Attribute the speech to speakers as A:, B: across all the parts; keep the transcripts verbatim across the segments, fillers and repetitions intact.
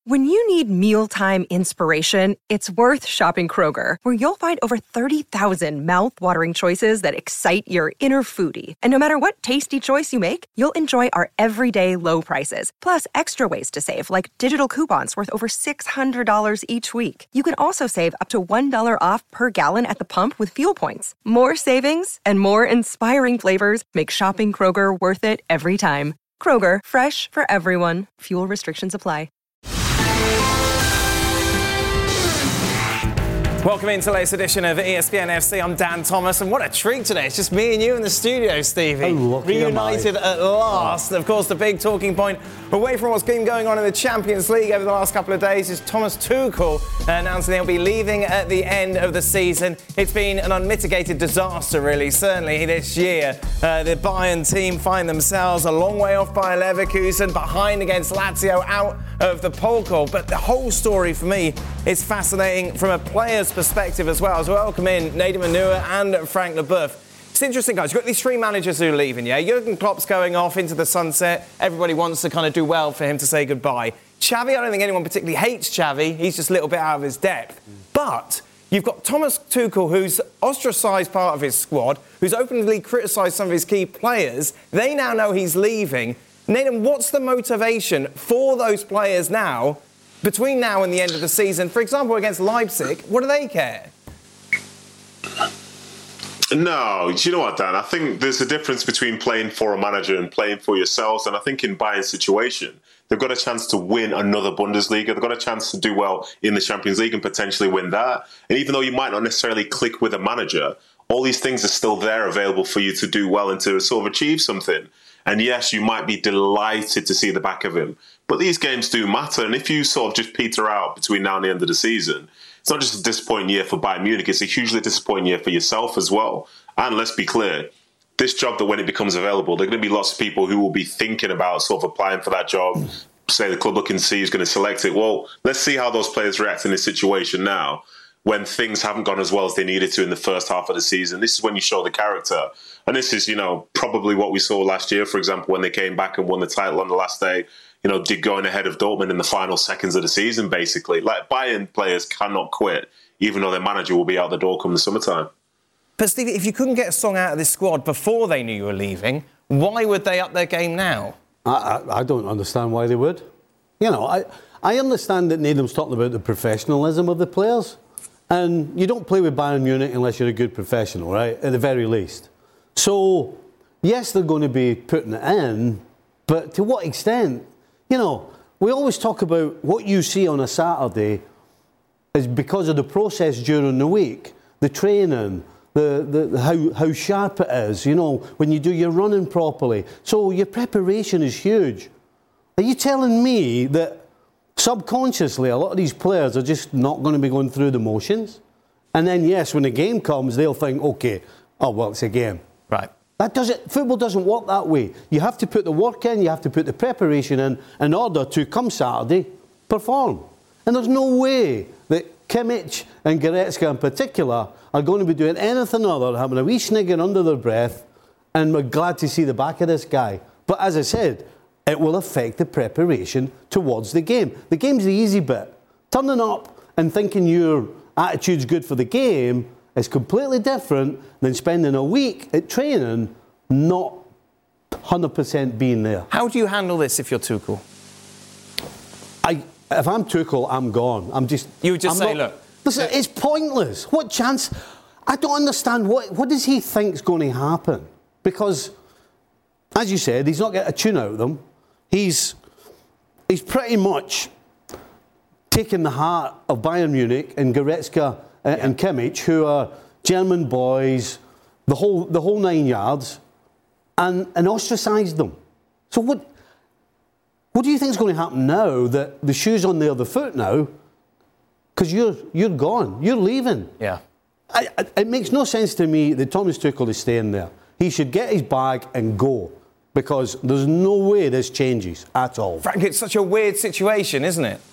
A: When you need mealtime inspiration, it's worth shopping Kroger, where you'll find over thirty thousand mouth-watering choices that excite your inner foodie. And no matter what tasty choice you make, you'll enjoy our everyday low prices, plus extra ways to save, like digital coupons worth over six hundred dollars each week. You can also save up to one dollar off per gallon at the pump with fuel points. More savings and more inspiring flavors make shopping Kroger worth it every time. Kroger, fresh for everyone. Fuel restrictions apply.
B: Welcome into the latest edition of E S P N F C. I'm Dan Thomas, and what a treat today. It's just me and you in the studio, Stevie.
C: Oh,
B: reunited at last. Of course, the big talking point away from what's been going on in the Champions League over the last couple of days is Thomas Tuchel announcing he'll be leaving at the end of the season. It's been an unmitigated disaster, really, certainly this year. Uh, the Bayern team find themselves a long way off Bayer Leverkusen, behind against Lazio, out of the Pokal. But the whole story for me is fascinating from a player's perspective as well. As we welcome in Nadim Anua and Frank Leboeuf. It's interesting, guys. You've got these three managers who are leaving, yeah? Jurgen Klopp's going off into the sunset. Everybody wants to kind of do well for him to say goodbye. Xavi, I don't think anyone particularly hates Xavi. He's just a little bit out of his depth. But you've got Thomas Tuchel, who's ostracised part of his squad, who's openly criticised some of his key players. They now know he's leaving. Nadim, what's the motivation for those players now, between now and the end of the season? For example, against Leipzig, what do they care?
D: No, do you know what, Dan? I think there's a difference between playing for a manager and playing for yourselves. And I think in Bayern's situation, they've got a chance to win another Bundesliga. They've got a chance to do well in the Champions League and potentially win that. And even though you might not necessarily click with a manager, all these things are still there available for you to do well and to sort of achieve something. And yes, you might be delighted to see the back of him. But these games do matter. And if you sort of just peter out between now and the end of the season, it's not just a disappointing year for Bayern Munich, it's a hugely disappointing year for yourself as well. And let's be clear, this job, that when it becomes available, there are going to be lots of people who will be thinking about sort of applying for that job. Say the club looking to see who's going to select it. Well, let's see how those players react in this situation now, when things haven't gone as well as they needed to in the first half of the season. This is when you show the character. And this is, you know, probably what we saw last year, for example, when they came back and won the title on the last day, you know, did going ahead of Dortmund in the final seconds of the season, basically. Like, Bayern players cannot quit, even though their manager will be out the door come the summertime.
B: But, Steve, if you couldn't get a song out of this squad before they knew you were leaving, why would they up their game now?
C: I, I, I don't understand why they would. You know, I, I understand that Nadim's talking about the professionalism of the players. And you don't play with Bayern Munich unless you're a good professional, right? At the very least. So, yes, they're going to be putting it in, but to what extent? You know, we always talk about what you see on a Saturday is because of the process during the week, the training, the, the how, how sharp it is, you know, when you do your running properly. So your preparation is huge. Are you telling me that subconsciously a lot of these players are just not going to be going through the motions? And then, yes, when the game comes, they'll think, OK, oh, well, it's a game.
B: Right.
C: That doesn't, football doesn't work that way. You have to put the work in, you have to put the preparation in, in order to, come Saturday, perform. And there's no way that Kimmich and Goretzka in particular are going to be doing anything other than having a wee snigger under their breath, and we're glad to see the back of this guy. But as I said, it will affect the preparation towards the game. The game's the easy bit. Turning up and thinking your attitude's good for the game is completely different than spending a week at training not one hundred percent being there.
B: How do you handle this if you're Tuchel?
C: I, if I'm Tuchel, I'm gone. I'm just...
B: You would just
C: I'm
B: say,
C: not,
B: look...
C: Listen, it's pointless. What chance... I don't understand. What, what does he think's going to happen? Because, as you said, he's not getting a tune out of them. He's, he's pretty much taken the heart of Bayern Munich and Goretzka and, yeah. and Kimmich, who are German boys, the whole the whole nine yards, and, and ostracised them. So what what do you think is going to happen now that the shoe's on the other foot now? Because you're you're gone, you're leaving.
B: Yeah,
C: I, I, it makes no sense to me that Thomas Tuchel is staying there. He should get his bag and go, because there's no way this changes at all.
B: Frank, it's such a weird situation, isn't it?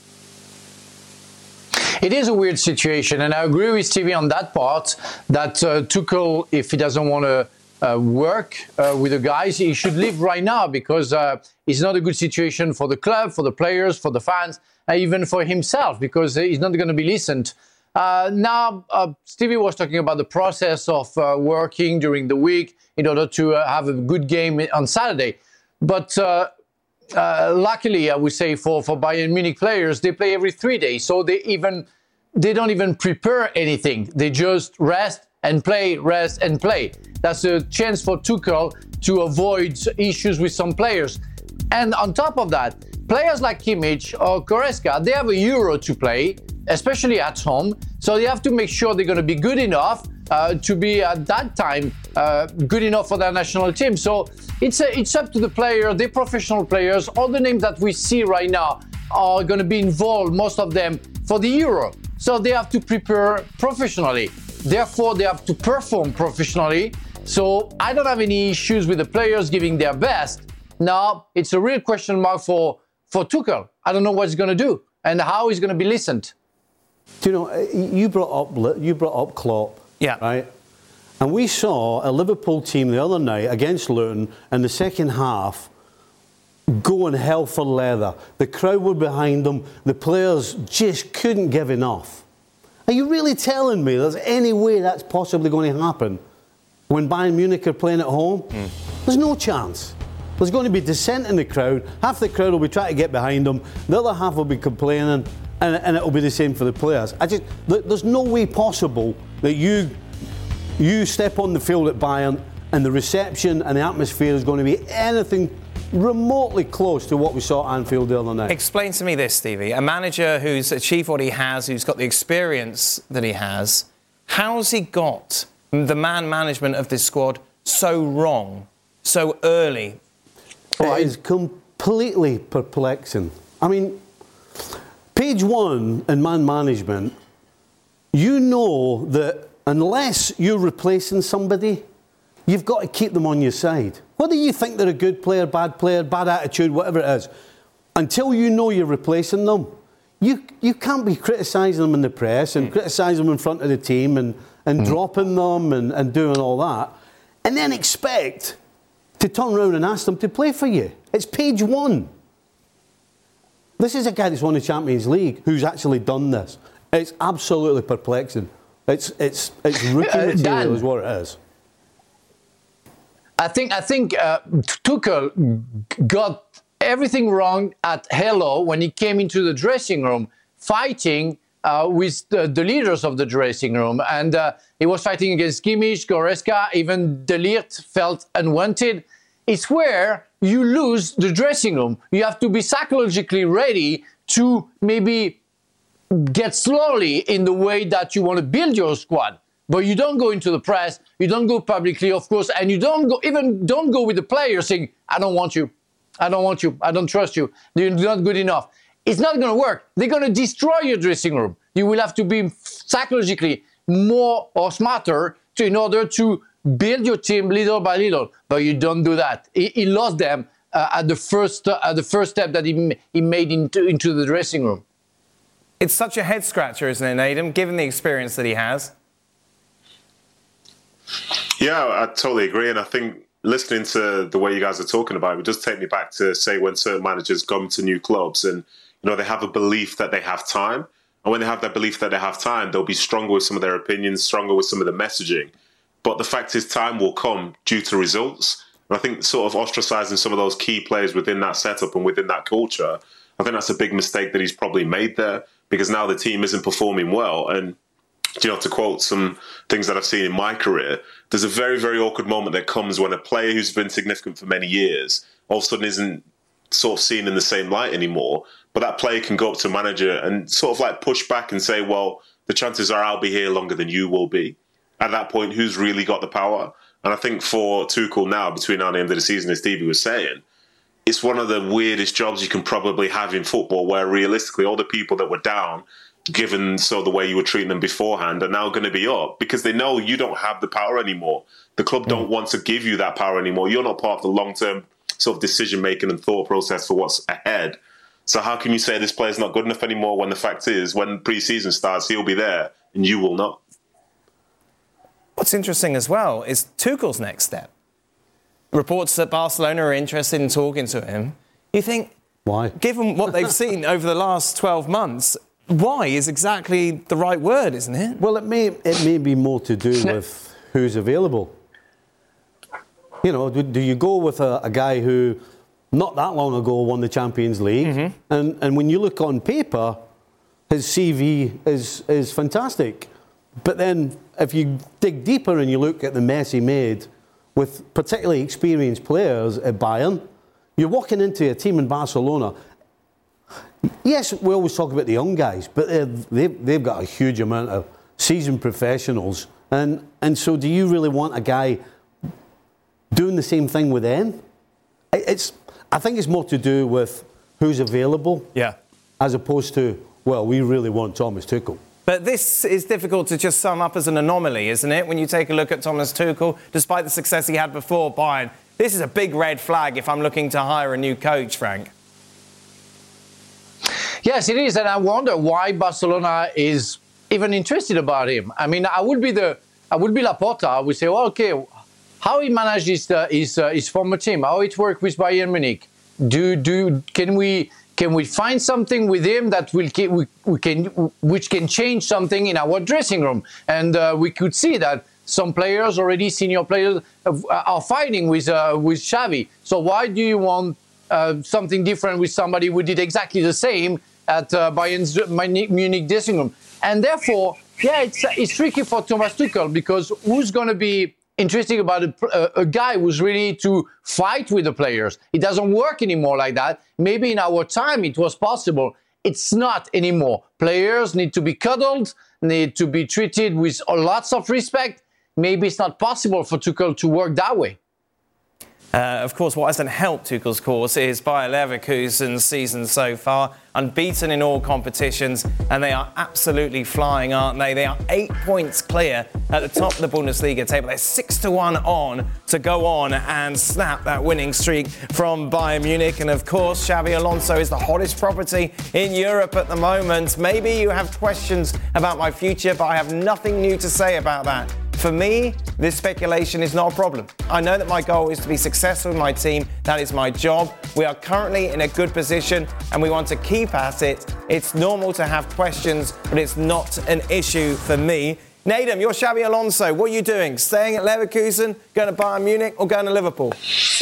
E: It is a weird situation, and I agree with Stevie on that part, that uh, Tuchel, if he doesn't want to uh, work uh, with the guys, he should leave right now, because uh, it's not a good situation for the club, for the players, for the fans, and even for himself, because he's not going to be listened. Uh, now, uh, Stevie was talking about the process of uh, working during the week in order to uh, have a good game on Saturday. But uh, uh, luckily, I would say for, for Bayern Munich players, they play every three days. So they even they don't even prepare anything. They just rest and play, rest and play. That's a chance for Tuchel to avoid issues with some players. And on top of that, players like Kimmich or Goretzka, they have a Euro to play, especially at home. So they have to make sure they're going to be good enough uh, to be at that time uh, good enough for their national team. So it's a, it's up to the player, the professional players. All the names that we see right now are going to be involved, most of them, for the Euro. So they have to prepare professionally. Therefore, they have to perform professionally. So I don't have any issues with the players giving their best. Now, it's a real question mark for, for Tuchel. I don't know what he's going to do and how he's going to be listened.
C: Do you know, you brought up you brought up Klopp,
B: yeah,
C: right? And we saw a Liverpool team the other night against Luton in the second half going hell for leather. The crowd were behind them. The players just couldn't give enough. Are you really telling me there's any way that's possibly going to happen when Bayern Munich are playing at home? Mm. There's no chance. There's going to be dissent in the crowd. Half the crowd will be trying to get behind them. The other half will be complaining. And, and it'll be the same for the players. I just, there's no way possible that you you step on the field at Bayern and the reception and the atmosphere is going to be anything remotely close to what we saw at Anfield the other night.
B: Explain to me this, Stevie. A manager who's achieved what he has, who's got the experience that he has, how's he got the man management of this squad so wrong, so early?
C: It is completely perplexing. I mean, page one in man management, you know that unless you're replacing somebody, you've got to keep them on your side. Whether you think they're a good player, bad player, bad attitude, whatever it is, until you know you're replacing them, you you can't be criticising them in the press and mm. criticising them in front of the team and, and mm. dropping them and, and doing all that, and then expect to turn around and ask them to play for you. It's page one. This is a guy that's won the Champions League who's actually done this. It's absolutely perplexing. It's it's it's rookie uh, material is what it is.
E: I think I think uh, Tuchel got everything wrong at Hello when he came into the dressing room, fighting uh, with the, the leaders of the dressing room, and uh, he was fighting against Kimmich, Goretzka, even De Ligt felt unwanted. It's where you lose the dressing room. You have to be psychologically ready to maybe get slowly in the way that you want to build your squad. But you don't go into the press, you don't go publicly, of course, and you don't go even don't go with the players saying, I don't want you, I don't want you, I don't trust you, you're not good enough. It's not going to work. They're going to destroy your dressing room. You will have to be psychologically more or smarter to, in order to build your team little by little, but you don't do that. He, he lost them uh, at the first uh, at the first step that he, he made into, into the dressing room.
B: It's such a head scratcher, isn't it, Nedum, given the experience that he has?
D: Yeah, I totally agree. And I think listening to the way you guys are talking about it, it does take me back to, say, when certain managers come to new clubs and, you know, they have a belief that they have time. And when they have that belief that they have time, they'll be stronger with some of their opinions, stronger with some of the messaging. But the fact is, time will come due to results. And I think sort of ostracizing some of those key players within that setup and within that culture, I think that's a big mistake that he's probably made there, because now the team isn't performing well. And, you know, to quote some things that I've seen in my career, there's a very, very awkward moment that comes when a player who's been significant for many years all of a sudden isn't sort of seen in the same light anymore. But that player can go up to a manager and sort of like push back and say, well, the chances are I'll be here longer than you will be. At that point, who's really got the power? And I think for Tuchel now, between now and the end of the season, as Stevie was saying, it's one of the weirdest jobs you can probably have in football, where realistically all the people that were down, given so the way you were treating them beforehand, are now going to be up because they know you don't have the power anymore. The club don't want to give you that power anymore. You're not part of the long-term sort of decision-making and thought process for what's ahead. So how can you say this player's not good enough anymore when the fact is, when pre-season starts, he'll be there and you will not?
B: what's interesting as well is Tuchel's next step. Reports that Barcelona are interested in talking to him. You think,
C: why?
B: Given what they've seen over the last twelve months, why is exactly the right word, isn't it?
C: Well, it may it may be more to do with who's available. You know, do, do you go with a, a guy who not that long ago won the Champions League, mm-hmm. and and when you look on paper, his C V is is fantastic, but then if you dig deeper and you look at the mess he made with particularly experienced players at Bayern, you're walking into a team in Barcelona. Yes, we always talk about the young guys, but they've, they've got a huge amount of seasoned professionals. And, and so do you really want a guy doing the same thing with them? It's, I think it's more to do with who's available,
B: yeah,
C: as opposed to, well, we really want Thomas Tuchel.
B: But this is difficult to just sum up as an anomaly, isn't it? When you take a look at Thomas Tuchel, despite the success he had before Bayern, this is a big red flag if I'm looking to hire a new coach, Frank.
E: Yes, it is, and I wonder why Barcelona is even interested about him. I mean, I would be the, I would be Laporta. I would say, well, okay, how he managed his uh, his, uh, his former team, how it worked with Bayern Munich. Do do can we can we find something with him that will we, we can which can change something in our dressing room? And uh, we could see that some players already, senior players, are fighting with uh, with Xavi. So why do you want uh, something different with somebody who did exactly the same at uh, Bayern's Munich dressing room? And therefore, yeah, it's it's tricky for Thomas Tuchel, because who's going to be interesting about a, a, a guy who's ready to fight with the players? It doesn't work anymore like that. Maybe in our time it was possible. It's not anymore. Players need to be cuddled, need to be treated with lots of respect. Maybe it's not possible for Tuchel to work that way.
B: Uh, of course, what hasn't helped Tuchel's course is Bayer Leverkusen's season so far. Unbeaten in all competitions, and they are absolutely flying, aren't they? They are eight points clear at the top of the Bundesliga table. They're six to one on to go on and snap that winning streak from Bayern Munich. And of course, Xabi Alonso is the hottest property in Europe at the moment. Maybe you have questions about my future, but I have nothing new to say about that. For me, this speculation is not a problem. I know that my goal is to be successful with my team. That is my job. We are currently in a good position and we want to keep at it. It's normal to have questions, but it's not an issue for me. Nedum, you're Xabi Alonso. What are you doing? Staying at Leverkusen, going to Bayern Munich, or going to Liverpool?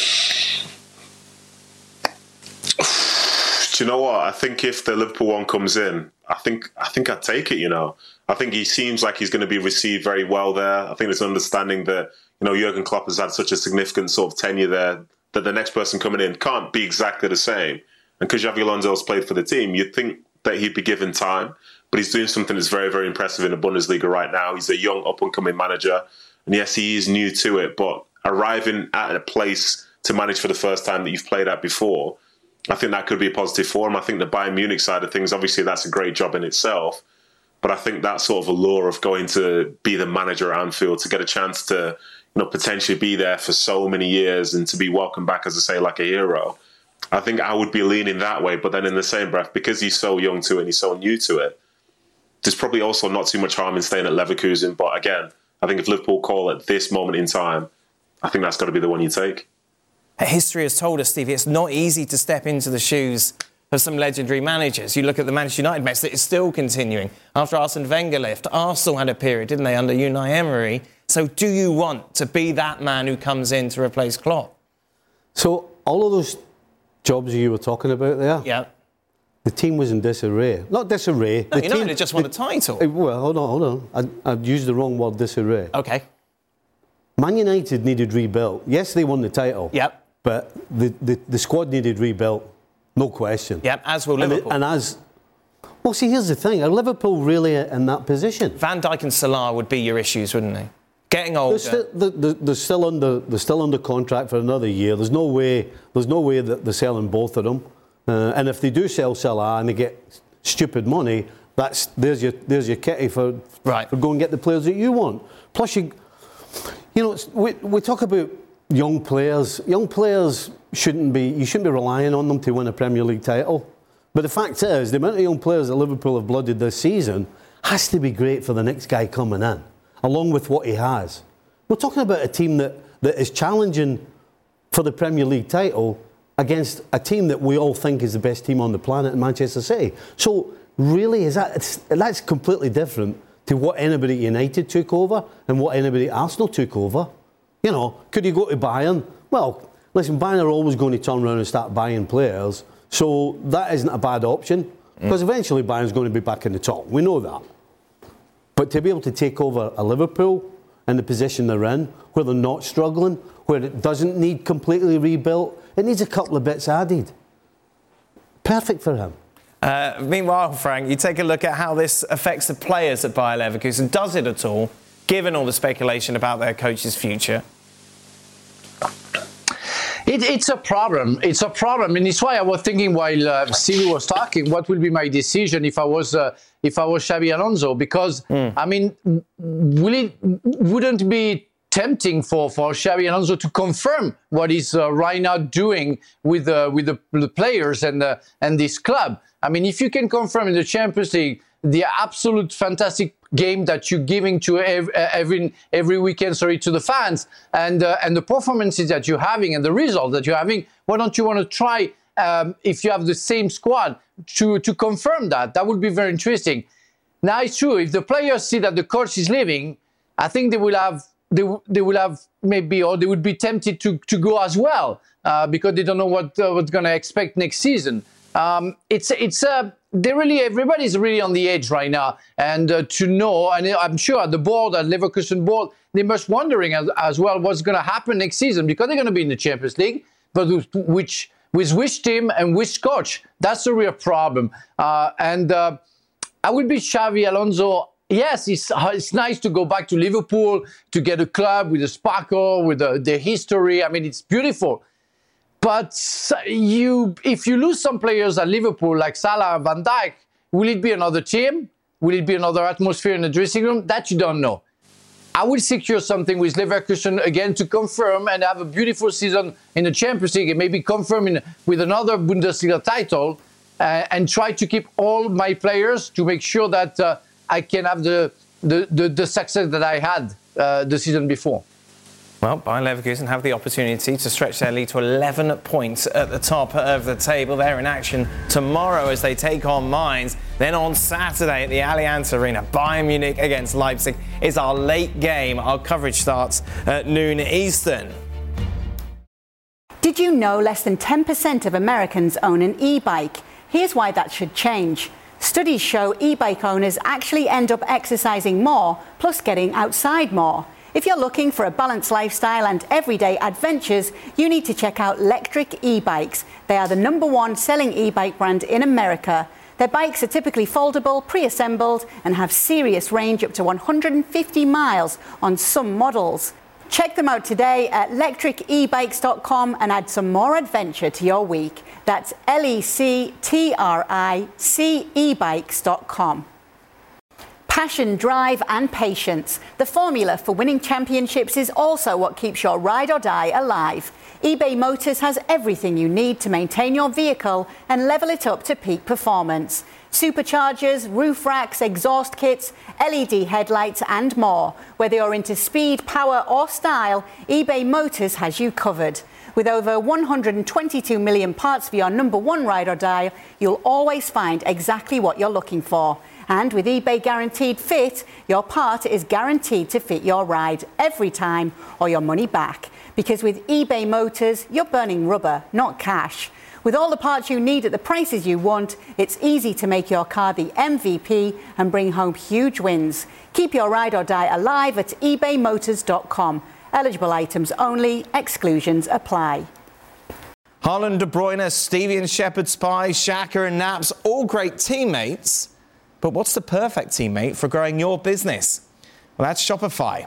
D: Do you know what? I think if the Liverpool one comes in, I think I think I'd take it, you know. I think he seems like he's going to be received very well there. I think there's an understanding that, you know, Jurgen Klopp has had such a significant sort of tenure there that the next person coming in can't be exactly the same. And because Xabi Alonso's played for the team, you'd think that he'd be given time. But he's doing something that's very, very impressive in the Bundesliga right now. He's a young, up-and-coming manager. And yes, he is new to it, but arriving at a place to manage for the first time that you've played at before, I think that could be a positive for him. I think the Bayern Munich side of things, obviously that's a great job in itself. But I think that sort of allure of going to be the manager at Anfield, to get a chance to, you know, potentially be there for so many years and to be welcomed back, as I say, like a hero, I think I would be leaning that way. But then in the same breath, because he's so young to it and he's so new to it, there's probably also not too much harm in staying at Leverkusen. But again, I think if Liverpool call at this moment in time, I think that's got to be the one you take.
B: History has told us, Stevie, it's not easy to step into the shoes of some legendary managers. You look at the Manchester United mess that is still continuing. After Arsene Wenger left, Arsenal had a period, didn't they, under Unai Emery? So do you want to be that man who comes in to replace Klopp?
C: So all of those jobs you were talking about there,
B: yeah,
C: the team was in disarray. Not disarray.
B: No,
C: the
B: United
C: team,
B: just won
C: the,
B: the title.
C: Uh, well, hold on, hold on. I, I'd used the wrong word, disarray.
B: OK.
C: Man United needed rebuilt. Yes, they won the title.
B: Yep.
C: But the, the, the squad needed rebuilt. No question.
B: Yep, as will Liverpool.
C: And, it, and as... Well, see, here's the thing. Are Liverpool really in that position?
B: Van Dijk and Salah would be your issues, wouldn't they? Getting older.
C: They're still, they're, they're still under, they're still under contract for another year. There's no way, there's no way that they're selling both of them. Uh, and if they do sell Salah and they get stupid money, that's there's your there's your kitty for,
B: right.
C: for go and get the players that you want. Plus, you, you know, it's, we we talk about young players. Young players shouldn't be, you shouldn't be relying on them to win a Premier League title. But the fact is, the amount of young players that Liverpool have blooded this season has to be great for the next guy coming in, along with what he has. We're talking about a team that, that is challenging for the Premier League title against a team that we all think is the best team on the planet in Manchester City. So really, is that it's, that's completely different to what anybody at United took over and what anybody at Arsenal took over. You know, could you go to Bayern? Well, listen, Bayern are always going to turn around and start buying players, so that isn't a bad option, because mm. eventually Bayern's going to be back in the top. We know that. But to be able to take over a Liverpool in the position they're in, where they're not struggling, where it doesn't need completely rebuilt, it needs a couple of bits added. Perfect for him.
B: Uh, meanwhile, Frank, you take a look at how this affects the players at Bayer Leverkusen. Does it at all, given all the speculation about their coach's future?
E: It, it's a problem. It's a problem, and it's why I was thinking while uh, Stevie was talking, what will be my decision if I was uh, if I was Xabi Alonso? Because mm. I mean, will it wouldn't it be tempting for for Xabi Alonso to confirm what he's uh, right now doing with uh, with the, the players and uh, and this club? I mean, if you can confirm in the Champions League the absolute fantastic game that you're giving to every every, every weekend, sorry, to the fans, and uh, and the performances that you're having and the results that you're having, why don't you want to try, um, if you have the same squad, to to confirm that? That would be very interesting. Now, it's true, if the players see that the coach is leaving, I think they will have they they will have maybe, or they would be tempted to to go as well, uh, because they don't know what uh, what's going to expect next season. Um, it's it's uh, they really everybody's really on the edge right now, and uh, to know, and I'm sure at the board, at Leverkusen board, they must wondering as, as well what's going to happen next season, because they're going to be in the Champions League, but with which with which team and which coach? That's a real problem. Uh, and uh, I would be Xabi Alonso. Yes, it's it's nice to go back to Liverpool, to get a club with a sparkle, with the, the history. I mean, it's beautiful. But you, if you lose some players at Liverpool, like Salah and Van Dijk, will it be another team? Will it be another atmosphere in the dressing room? That you don't know. I will secure something with Leverkusen again to confirm and have a beautiful season in the Champions League, and maybe confirm in, with another Bundesliga title, uh, and try to keep all my players to make sure that uh, I can have the, the, the, the success that I had uh, the season before.
B: Well, Bayer Leverkusen have the opportunity to stretch their lead to eleven points at the top of the table. They're in action tomorrow as they take on Mainz. Then on Saturday at the Allianz Arena, Bayern Munich against Leipzig is our late game. Our coverage starts at noon Eastern.
F: Did you know less than ten percent of Americans own an e-bike? Here's why that should change. Studies show e-bike owners actually end up exercising more, plus getting outside more. If you're looking for a balanced lifestyle and everyday adventures, you need to check out Lectric e-bikes. They are the number one selling e-bike brand in America. Their bikes are typically foldable, pre-assembled, and have serious range up to one hundred fifty miles on some models. Check them out today at lectric e bikes dot com and add some more adventure to your week. That's L E C T R I C e bikes dot com. Passion, drive and patience. The formula for winning championships is also what keeps your ride or die alive. eBay Motors has everything you need to maintain your vehicle and level it up to peak performance. Superchargers, roof racks, exhaust kits, L E D headlights and more. Whether you're into speed, power or style, eBay Motors has you covered. With over one hundred twenty-two million parts for your number one ride or die, you'll always find exactly what you're looking for. And with eBay Guaranteed Fit, your part is guaranteed to fit your ride every time or your money back. Because with eBay Motors, you're burning rubber, not cash. With all the parts you need at the prices you want, it's easy to make your car the M V P and bring home huge wins. Keep your ride or die alive at ebay motors dot com. Eligible items only, exclusions apply.
B: Haaland, De Bruyne, Stevie and Shepherd, Spy, Xhaka and Naps, all great teammates. But what's the perfect teammate for growing your business? Well, that's Shopify.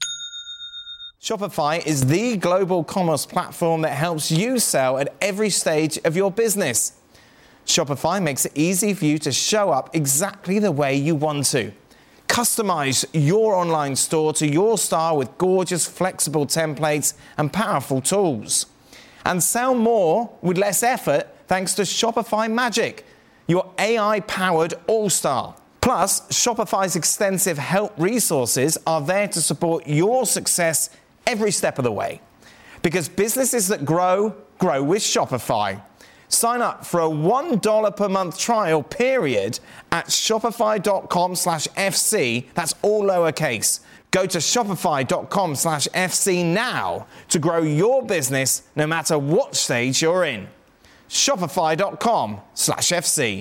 B: Shopify is the global commerce platform that helps you sell at every stage of your business. Shopify makes it easy for you to show up exactly the way you want to. Customize your online store to your style with gorgeous, flexible templates and powerful tools. And sell more with less effort thanks to Shopify Magic, your A I-powered all-star. Plus, Shopify's extensive help resources are there to support your success every step of the way. Because businesses that grow, grow with Shopify. Sign up for a one dollar per month trial period at shopify.com slash FC. That's all lowercase. Go to shopify.com slash FC now to grow your business no matter what stage you're in. Shopify.com slash FC.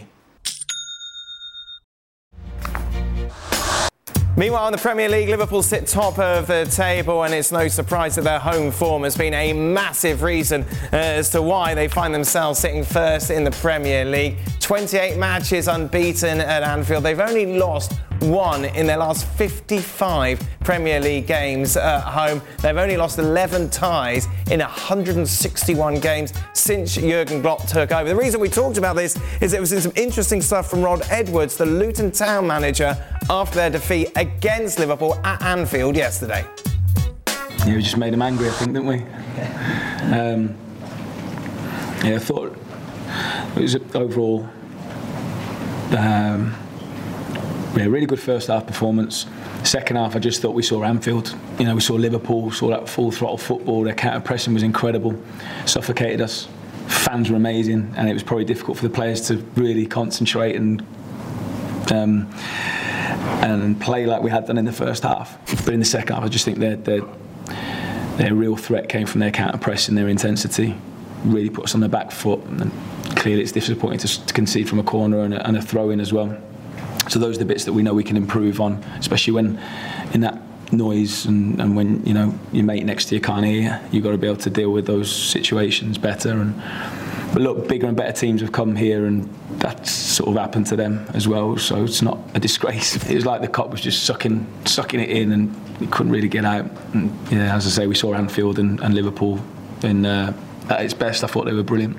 B: Meanwhile, in the Premier League, Liverpool sit top of the table, and it's no surprise that their home form has been a massive reason uh, as to why they find themselves sitting first in the Premier League. twenty-eight matches unbeaten at Anfield. They've only lost one in their last fifty-five Premier League games at home. They've only lost eleven ties in one hundred sixty-one games since Jurgen Klopp took over. The reason we talked about this is it was in some interesting stuff from Rod Edwards, the Luton Town manager, after their defeat against Liverpool at Anfield yesterday.
G: Yeah, we just made them angry, I think, didn't we? Um, yeah, I thought it was overall um, yeah, really good first half performance. Second half, I just thought we saw Anfield. You know, we saw Liverpool, saw that full throttle football. Their counter pressing was incredible, suffocated us. Fans were amazing, and it was probably difficult for the players to really concentrate and um, and play like we had done in the first half. But in the second half, I just think their their their real threat came from their counter pressing, their intensity. Really put us on the back foot, and clearly it's disappointing to, to concede from a corner and a, and a throw in as well. So those are the bits that we know we can improve on, especially when in that noise and, and when you know your mate next to you can't hear you. You've got to be able to deal with those situations better. And but look, bigger and better teams have come here, and that's sort of happened to them as well. So it's not a disgrace. It was like the cop was just sucking, sucking it in, and he couldn't really get out. And, yeah, as I say, we saw Anfield and, and Liverpool in uh, at its best. I thought they were brilliant.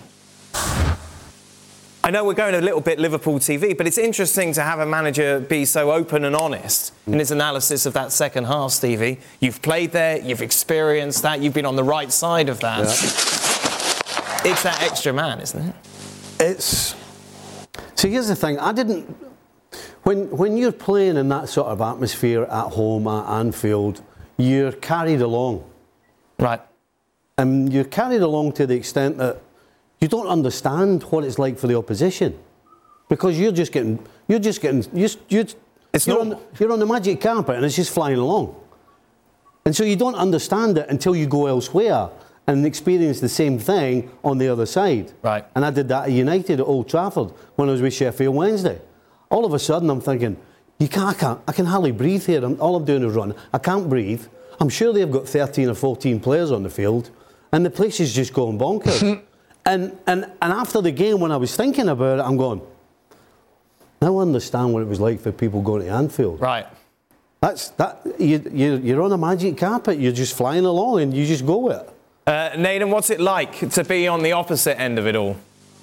B: I know we're going a little bit Liverpool T V, but it's interesting to have a manager be so open and honest in his analysis of that second half, Stevie. You've played there, you've experienced that, you've been on the right side of that. Yeah. It's that extra man, isn't it?
C: It's... See, here's the thing. I didn't... When, when you're playing in that sort of atmosphere at home at Anfield, you're carried along.
B: Right.
C: And you're carried along to the extent that you don't understand what it's like for the opposition, because you're just getting, you're just getting, you're, you're,
B: it's
C: you're,
B: not,
C: on, you're on the magic carpet and it's just flying along, and so you don't understand it until you go elsewhere and experience the same thing on the other side.
B: Right.
C: And I did that at United at Old Trafford when I was with Sheffield Wednesday. All of a sudden, I'm thinking, you can't, I can't, I can hardly breathe here. I'm, all I'm doing is run. I can't breathe. I'm sure they've got thirteen or fourteen players on the field, and the place is just going bonkers. And, and and after the game, when I was thinking about it, I'm going, now I understand what it was like for people going to Anfield.
B: Right.
C: That's that. You, you, you're on a magic carpet. You're just flying along, and you just go with it.
B: Uh, Nathan, what's it like to be on the opposite end of it all?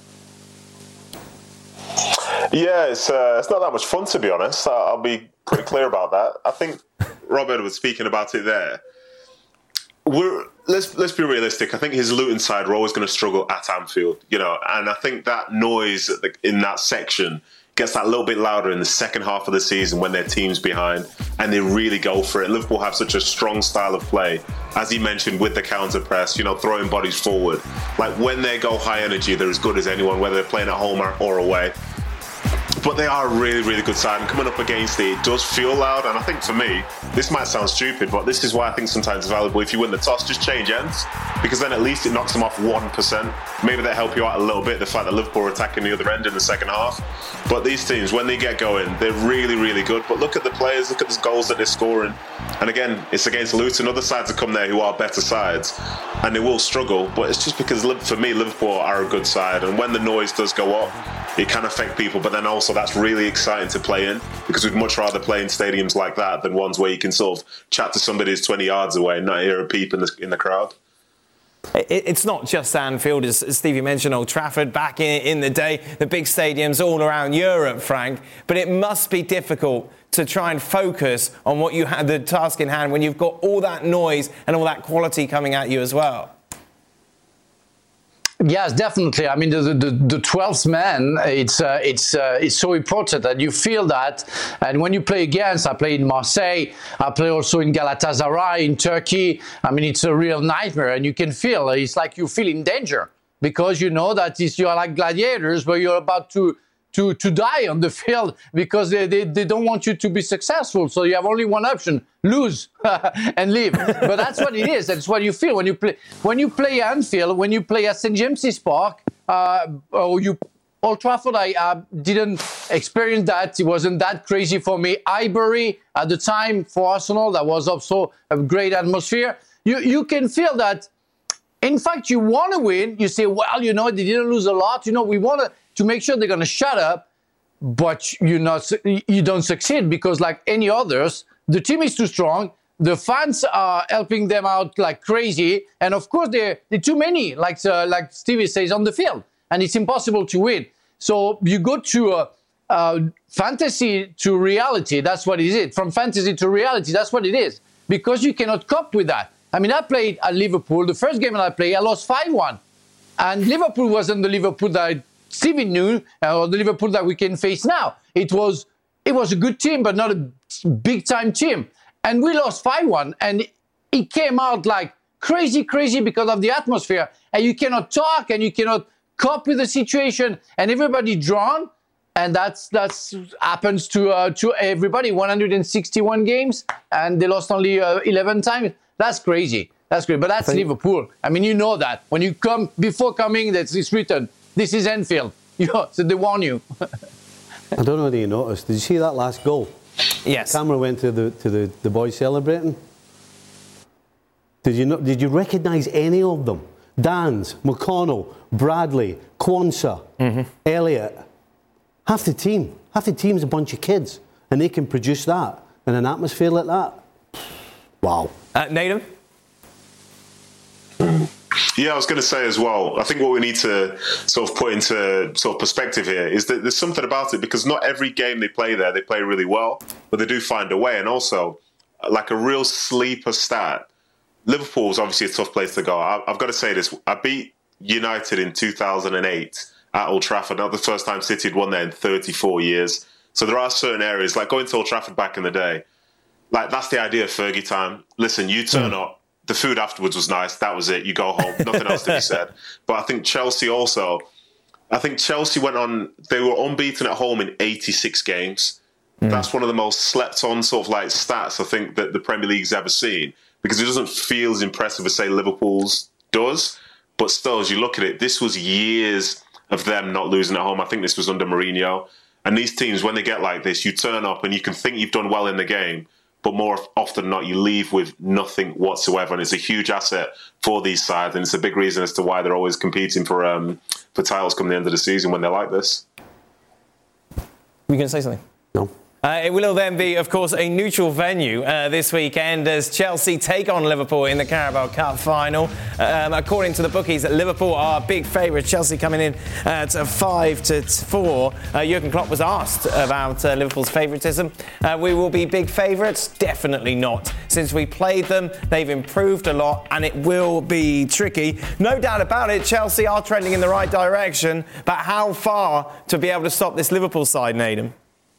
D: Yeah, it's uh, it's not that much fun, to be honest. I'll be pretty clear about that. I think Robert was speaking about it there. We're let's let's be realistic. I think his Luton side are always going to struggle at Anfield, you know, and I think that noise in that section gets that little bit louder in the second half of the season when their team's behind and they really go for it. Liverpool have such a strong style of play, as he mentioned, with the counter press, you know, throwing bodies forward. Like when they go high energy, they're as good as anyone, whether they're playing at home or away. But they are a really, really good side, and coming up against it, it does feel loud. And I think for me, this might sound stupid, but this is why I think sometimes it's valuable if you win the toss, just change ends, because then at least it knocks them off one percent. Maybe that help you out a little bit, the fact that Liverpool are attacking the other end in the second half. But these teams, when they get going, they're really, really good. But look at the players, look at the goals that they're scoring. And again, it's against Luton. Other sides have come there who are better sides, and they will struggle. But it's just because, for me, Liverpool are a good side. And when the noise does go up, it can affect people. But then also, that's really exciting to play in, because we'd much rather play in stadiums like that than ones where you can sort of chat to somebody who's twenty yards away and not hear a peep in the, in the crowd.
B: It's not just Anfield, as Stevie mentioned, Old Trafford back in, in the day, the big stadiums all around Europe, Frank. But it must be difficult to try and focus on what you had, the task in hand, when you've got all that noise and all that quality coming at you as well.
E: Yes, definitely. I mean, the the, the twelfth man, it's uh, it's uh, it's so important that you feel that. And when you play against, I play in Marseille, I play also in Galatasaray, in Turkey. I mean, it's a real nightmare, and you can feel it's like you feel in danger because you know that it's, you're like gladiators, but you're about to. To, to die on the field because they, they, they don't want you to be successful. So you have only one option, lose and leave. But that's what it is. That's what you feel when you play when you play Anfield, when you play at Saint James's Park, uh, or you Old Trafford. I uh, didn't experience that. It wasn't that crazy for me. Highbury at the time for Arsenal, that was also a great atmosphere. You you can feel that. In fact, you want to win. You say, well, you know, they didn't lose a lot. You know, we want to. to make sure they're going to shut up, but you're not, you don't succeed because like any others, the team is too strong, the fans are helping them out like crazy, and of course they're, they're too many, like uh, like Stevie says, on the field, and it's impossible to win. So you go to uh, uh, fantasy to reality, that's what it is. From fantasy to reality, that's what it is, because you cannot cope with that. I mean, I played at Liverpool, the first game that I played, I lost five one, and Liverpool wasn't the Liverpool that I Stevie knew, uh, or the Liverpool that we can face now. It was it was a good team, but not a big-time team. And we lost five one, and it came out like crazy, crazy because of the atmosphere. And you cannot talk, and you cannot cope with the situation, and everybody drawn. And that's that's happens to uh, to everybody. one hundred sixty-one games, and they lost only uh, eleven times. That's crazy. That's great. But that's think- Liverpool. I mean, you know that. When you come, before coming, that's it's written. This is Anfield. You know, so they warn you.
C: I don't know whether you noticed. Did you see that last goal?
B: Yes.
C: The camera went to the to the, the boys celebrating. Did you know, Did you recognise any of them? Dans, McConnell, Bradley, Quansah, mm-hmm. Elliott. Half the team. Half the team's a bunch of kids, and they can produce that in an atmosphere like that. Wow.
B: Uh, Nathan?
D: Yeah, I was going to say as well, I think what we need to sort of put into sort of perspective here is that there's something about it, because not every game they play there, they play really well, but they do find a way. And also, like a real sleeper stat, Liverpool is obviously a tough place to go. I, I've got to say this, I beat United in two thousand eight at Old Trafford, not the first time City had won there in thirty-four years. So there are certain areas, like going to Old Trafford back in the day, like that's the idea of Fergie time. Listen, you turn mm. up, the food afterwards was nice. That was it. You go home. Nothing else to be said. But I think Chelsea also, I think Chelsea went on, they were unbeaten at home in eighty-six games. Mm. That's one of the most slept on sort of like stats I think that the Premier League's ever seen, because it doesn't feel as impressive as, say, Liverpool's does. But still, as you look at it, this was years of them not losing at home. I think this was under Mourinho. And these teams, when they get like this, you turn up and you can think you've done well in the game, but more often than not, you leave with nothing whatsoever. And it's a huge asset for these sides. And it's a big reason as to why they're always competing for um, for titles come the end of the season when they're like this.
B: Were you going to say something?
C: No.
B: Uh, it will then be, of course, a neutral venue uh, this weekend as Chelsea take on Liverpool in the Carabao Cup final. Um, according to the bookies, Liverpool are big favourites. Chelsea coming in at five to four. Uh, Jurgen Klopp was asked about uh, Liverpool's favouritism. Uh, we will be big favourites? Definitely not. Since we played them, they've improved a lot, and it will be tricky. No doubt about it, Chelsea are trending in the right direction. But how far to be able to stop this Liverpool side, Naden?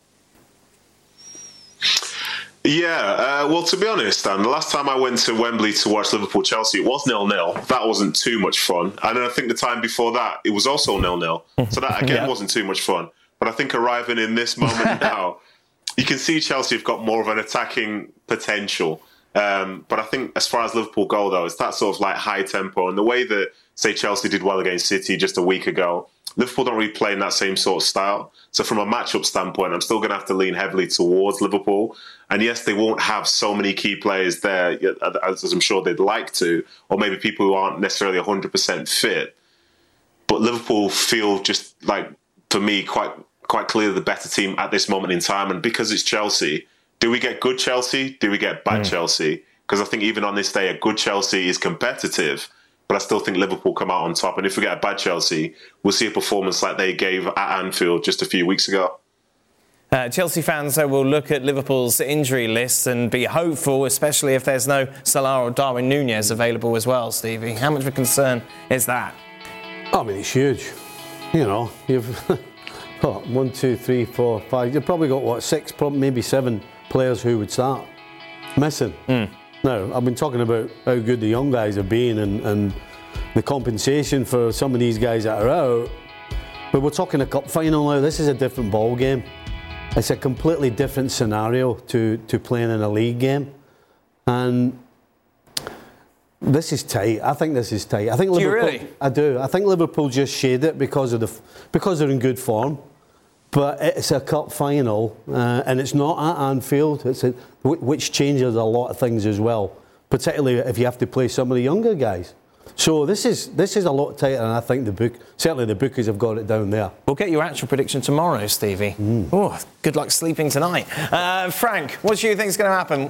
D: Yeah, uh, well, to be honest, Dan, the last time I went to Wembley to watch Liverpool-Chelsea, it was nil-nil. That wasn't too much fun. And then I think the time before that, it was also nil-nil. So that, again, yeah. wasn't too much fun. But I think arriving in this moment now, you can see Chelsea have got more of an attacking potential. Um, but I think as far as Liverpool go, though, it's that sort of like high tempo. And the way that, say, Chelsea did well against City just a week ago, Liverpool don't really play in that same sort of style. So from a matchup standpoint, I'm still going to have to lean heavily towards Liverpool. And yes, they won't have so many key players there, as I'm sure they'd like to, or maybe people who aren't necessarily one hundred percent fit. But Liverpool feel just like, for me, quite quite clearly the better team at this moment in time. And because it's Chelsea, do we get good Chelsea? Do we get bad mm. Chelsea? Because I think even on this day, a good Chelsea is competitive. But I still think Liverpool come out on top. And if we get a bad Chelsea, we'll see a performance like they gave at Anfield just a few weeks ago.
B: Uh, Chelsea fans uh, will look at Liverpool's injury list and be hopeful, especially if there's no Salah or Darwin Núñez available as well, Stevie. How much of a concern is that?
C: I mean, it's huge. You know, you've got one, two, three, four, five. You've probably got, what, six, probably maybe seven players who would start missing. Mm. Now, I've been talking about how good the young guys have been and, and the compensation for some of these guys that are out. But we're talking a cup final now. This is a different ball game. It's a completely different scenario to, to playing in a league game. And this is tight. I think this is tight. I think
B: do
C: Liverpool,
B: you really?
C: I do. I think Liverpool just shade it because of the because they're in good form. But it's a cup final, uh, and it's not at Anfield. It's a, which changes a lot of things as well, particularly if you have to play some of the younger guys. So this is this is a lot tighter, and I think the book certainly the bookies have got it down there.
B: We'll get your actual prediction tomorrow, Stevie. Mm. Oh, good luck sleeping tonight. Uh, Frank, what do you think is going to happen?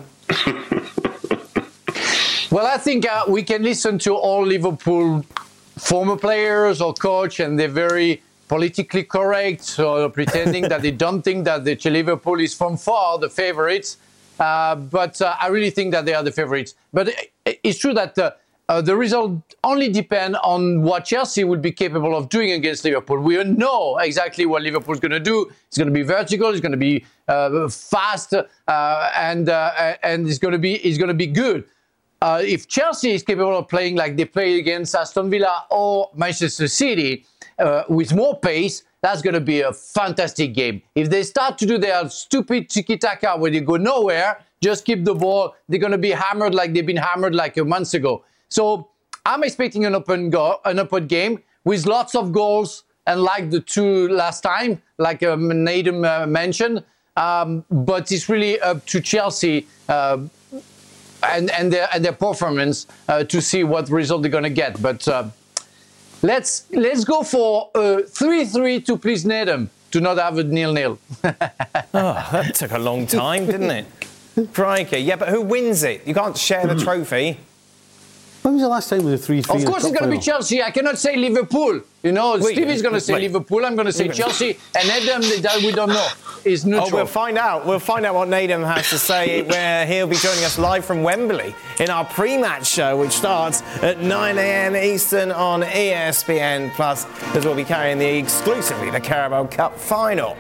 E: Well, I think uh, we can listen to all Liverpool former players or coach, and they're very politically correct, so pretending that they don't think that the Liverpool is from far the favourites. Uh, but uh, I really think that they are the favourites. But it, it's true that uh, uh, the result only depends on what Chelsea will be capable of doing against Liverpool. We know exactly what Liverpool is going to do. It's going to be vertical. It's going to be uh, fast, uh, and uh, and it's going to be it's going to be good. Uh, if Chelsea is capable of playing like they played against Aston Villa or Manchester City uh, with more pace, that's going to be a fantastic game. If they start to do their stupid tiki-taka where they go nowhere, just keep the ball, they're going to be hammered like they've been hammered like a month ago. So I'm expecting an open go, an open game with lots of goals, and like the two last time, like um, Nadim uh, mentioned. Um, but it's really up to Chelsea uh, and, and, their, and their performance uh, to see what result they're going to get. But uh, let's let's go for a three three to please Nadim, to not have a nil-nil.
B: Oh, that took a long time, didn't it? Crikey. Yeah, but who wins it? You can't share the trophy.
C: When was the last time with a three three?
E: Of course it's going to be Chelsea. I cannot say Liverpool. You know, wait, Stevie's going to say wait. Liverpool. I'm going to say Chelsea. And Nadim, that we don't know, is neutral.
B: Oh, we'll find out. We'll find out what Nadim has to say, where he'll be joining us live from Wembley in our pre-match show, which starts at nine a.m. Eastern on E S P N Plus, as we'll be carrying the exclusively the Carabao Cup final.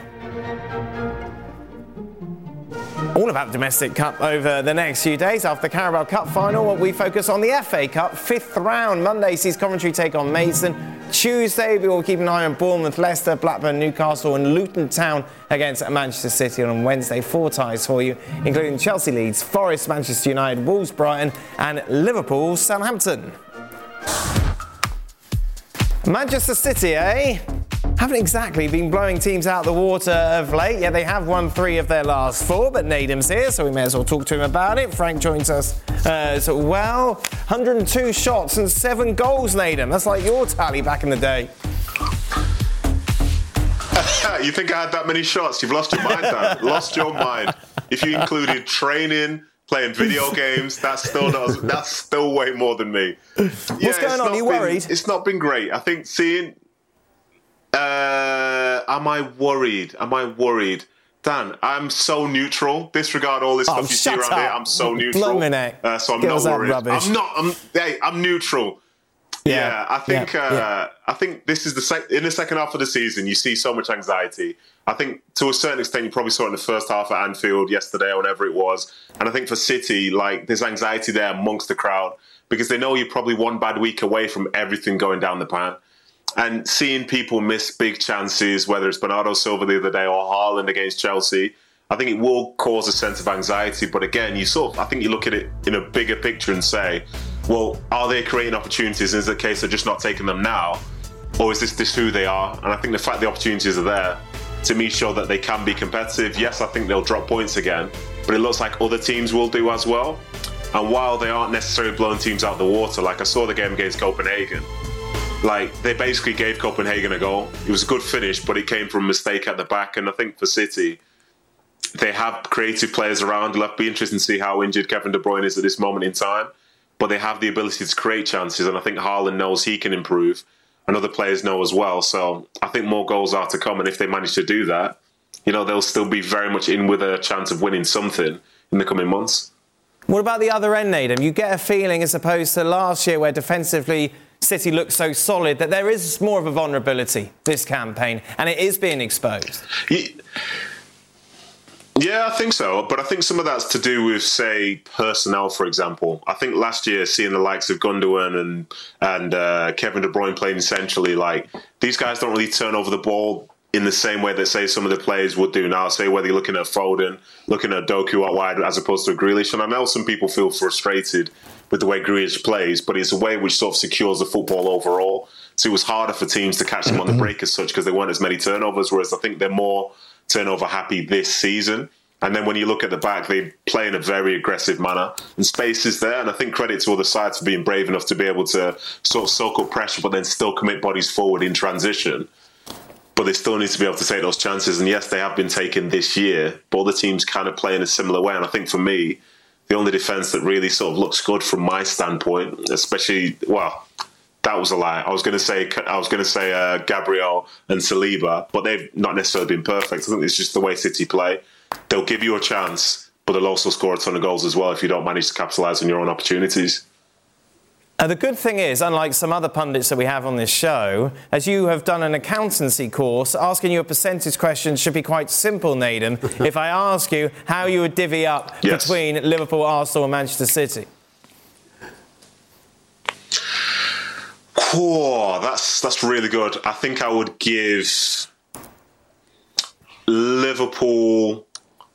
B: All about domestic cup over the next few days. After the Carabao Cup final, we focus on the F A Cup fifth round. Monday sees Coventry take on Maidstone. Tuesday, we will keep an eye on Bournemouth, Leicester, Blackburn, Newcastle and Luton Town against Manchester City. And on Wednesday, four ties for you, including Chelsea, Leeds, Forest, Manchester United, Wolves, Brighton and Liverpool, Southampton. Manchester City, eh? Haven't exactly been blowing teams out the water of late. Yeah, they have won three of their last four, but Nadim's here, so we may as well talk to him about it. Frank joins us uh, as well. one hundred two shots and seven goals, Nadim. That's like your tally back in the day.
D: You think I had that many shots? You've lost your mind, Dan. Lost your mind. If you included training, playing video games, that's still not, that's still way more than me.
B: What's yeah, going on? Are you
D: been,
B: worried?
D: It's not been great. I think seeing... Uh, am I worried? Am I worried? Dan, I'm so neutral. Disregard all this
B: oh,
D: stuff you see around up. here. I'm so neutral. Uh, so I'm
B: Give
D: not worried.
B: Rubbish.
D: I'm not. I'm. Hey, I'm neutral. Yeah, yeah I think. Yeah, uh, yeah. I think this is the sec- in the second half of the season. You see so much anxiety. I think to a certain extent you probably saw it in the first half at Anfield yesterday or whenever it was. And I think for City, like there's anxiety there amongst the crowd because they know you're probably one bad week away from everything going down the pan. And seeing people miss big chances, whether it's Bernardo Silva the other day or Haaland against Chelsea, I think it will cause a sense of anxiety. But again, you sort of, I think you look at it in a bigger picture and say, well, are they creating opportunities? Is it a case of just not taking them now? Or is this just who they are? And I think the fact the opportunities are there, to me, show that they can be competitive. Yes, I think they'll drop points again, but it looks like other teams will do as well. And while they aren't necessarily blowing teams out the water, like I saw the game against Copenhagen, like, they basically gave Copenhagen a goal. It was a good finish, but it came from a mistake at the back. And I think for City, they have creative players around. It'll be interesting to see how injured Kevin De Bruyne is at this moment in time. But they have the ability to create chances. And I think Haaland knows he can improve. And other players know as well. So I think more goals are to come. And if they manage to do that, you know, they'll still be very much in with a chance of winning something in the coming months.
B: What about the other end, Nadim? You get a feeling, as opposed to last year, where defensively City look so solid that there is more of a vulnerability this campaign, and it is being exposed?
D: Yeah. Yeah, I think so. But I think some of that's to do with, say, personnel, for example. I think last year, seeing the likes of Gundogan and and uh, Kevin De Bruyne playing centrally, like, these guys don't really turn over the ball in the same way that, say, some of the players would do now. Say, whether you're looking at Foden, looking at Doku out wide as opposed to Grealish. And I know some people feel frustrated with the way Grealish plays, but it's a way which sort of secures the football overall. So it was harder for teams to catch them on the break as such because there weren't as many turnovers, whereas I think they're more turnover happy this season. And then when you look at the back, they play in a very aggressive manner and space is there. And I think credit to other sides for being brave enough to be able to sort of soak up pressure, but then still commit bodies forward in transition. But they still need to be able to take those chances. And yes, they have been taken this year, but other teams kind of play in a similar way. And I think for me, the only defence that really sort of looks good from my standpoint, especially, well, that was a lie. I was going to say I was going to say uh, Gabriel and Saliba, but they've not necessarily been perfect. I think it's just the way City play. They'll give you a chance, but they'll also score a ton of goals as well if you don't manage to capitalise on your own opportunities.
B: Uh, the good thing is, unlike some other pundits that we have on this show, as you have done an accountancy course, asking you a percentage question should be quite simple, Nedum. If I ask you how you would divvy up yes. between Liverpool, Arsenal and Manchester City.
D: Oh, that's that's really good. I think I would give Liverpool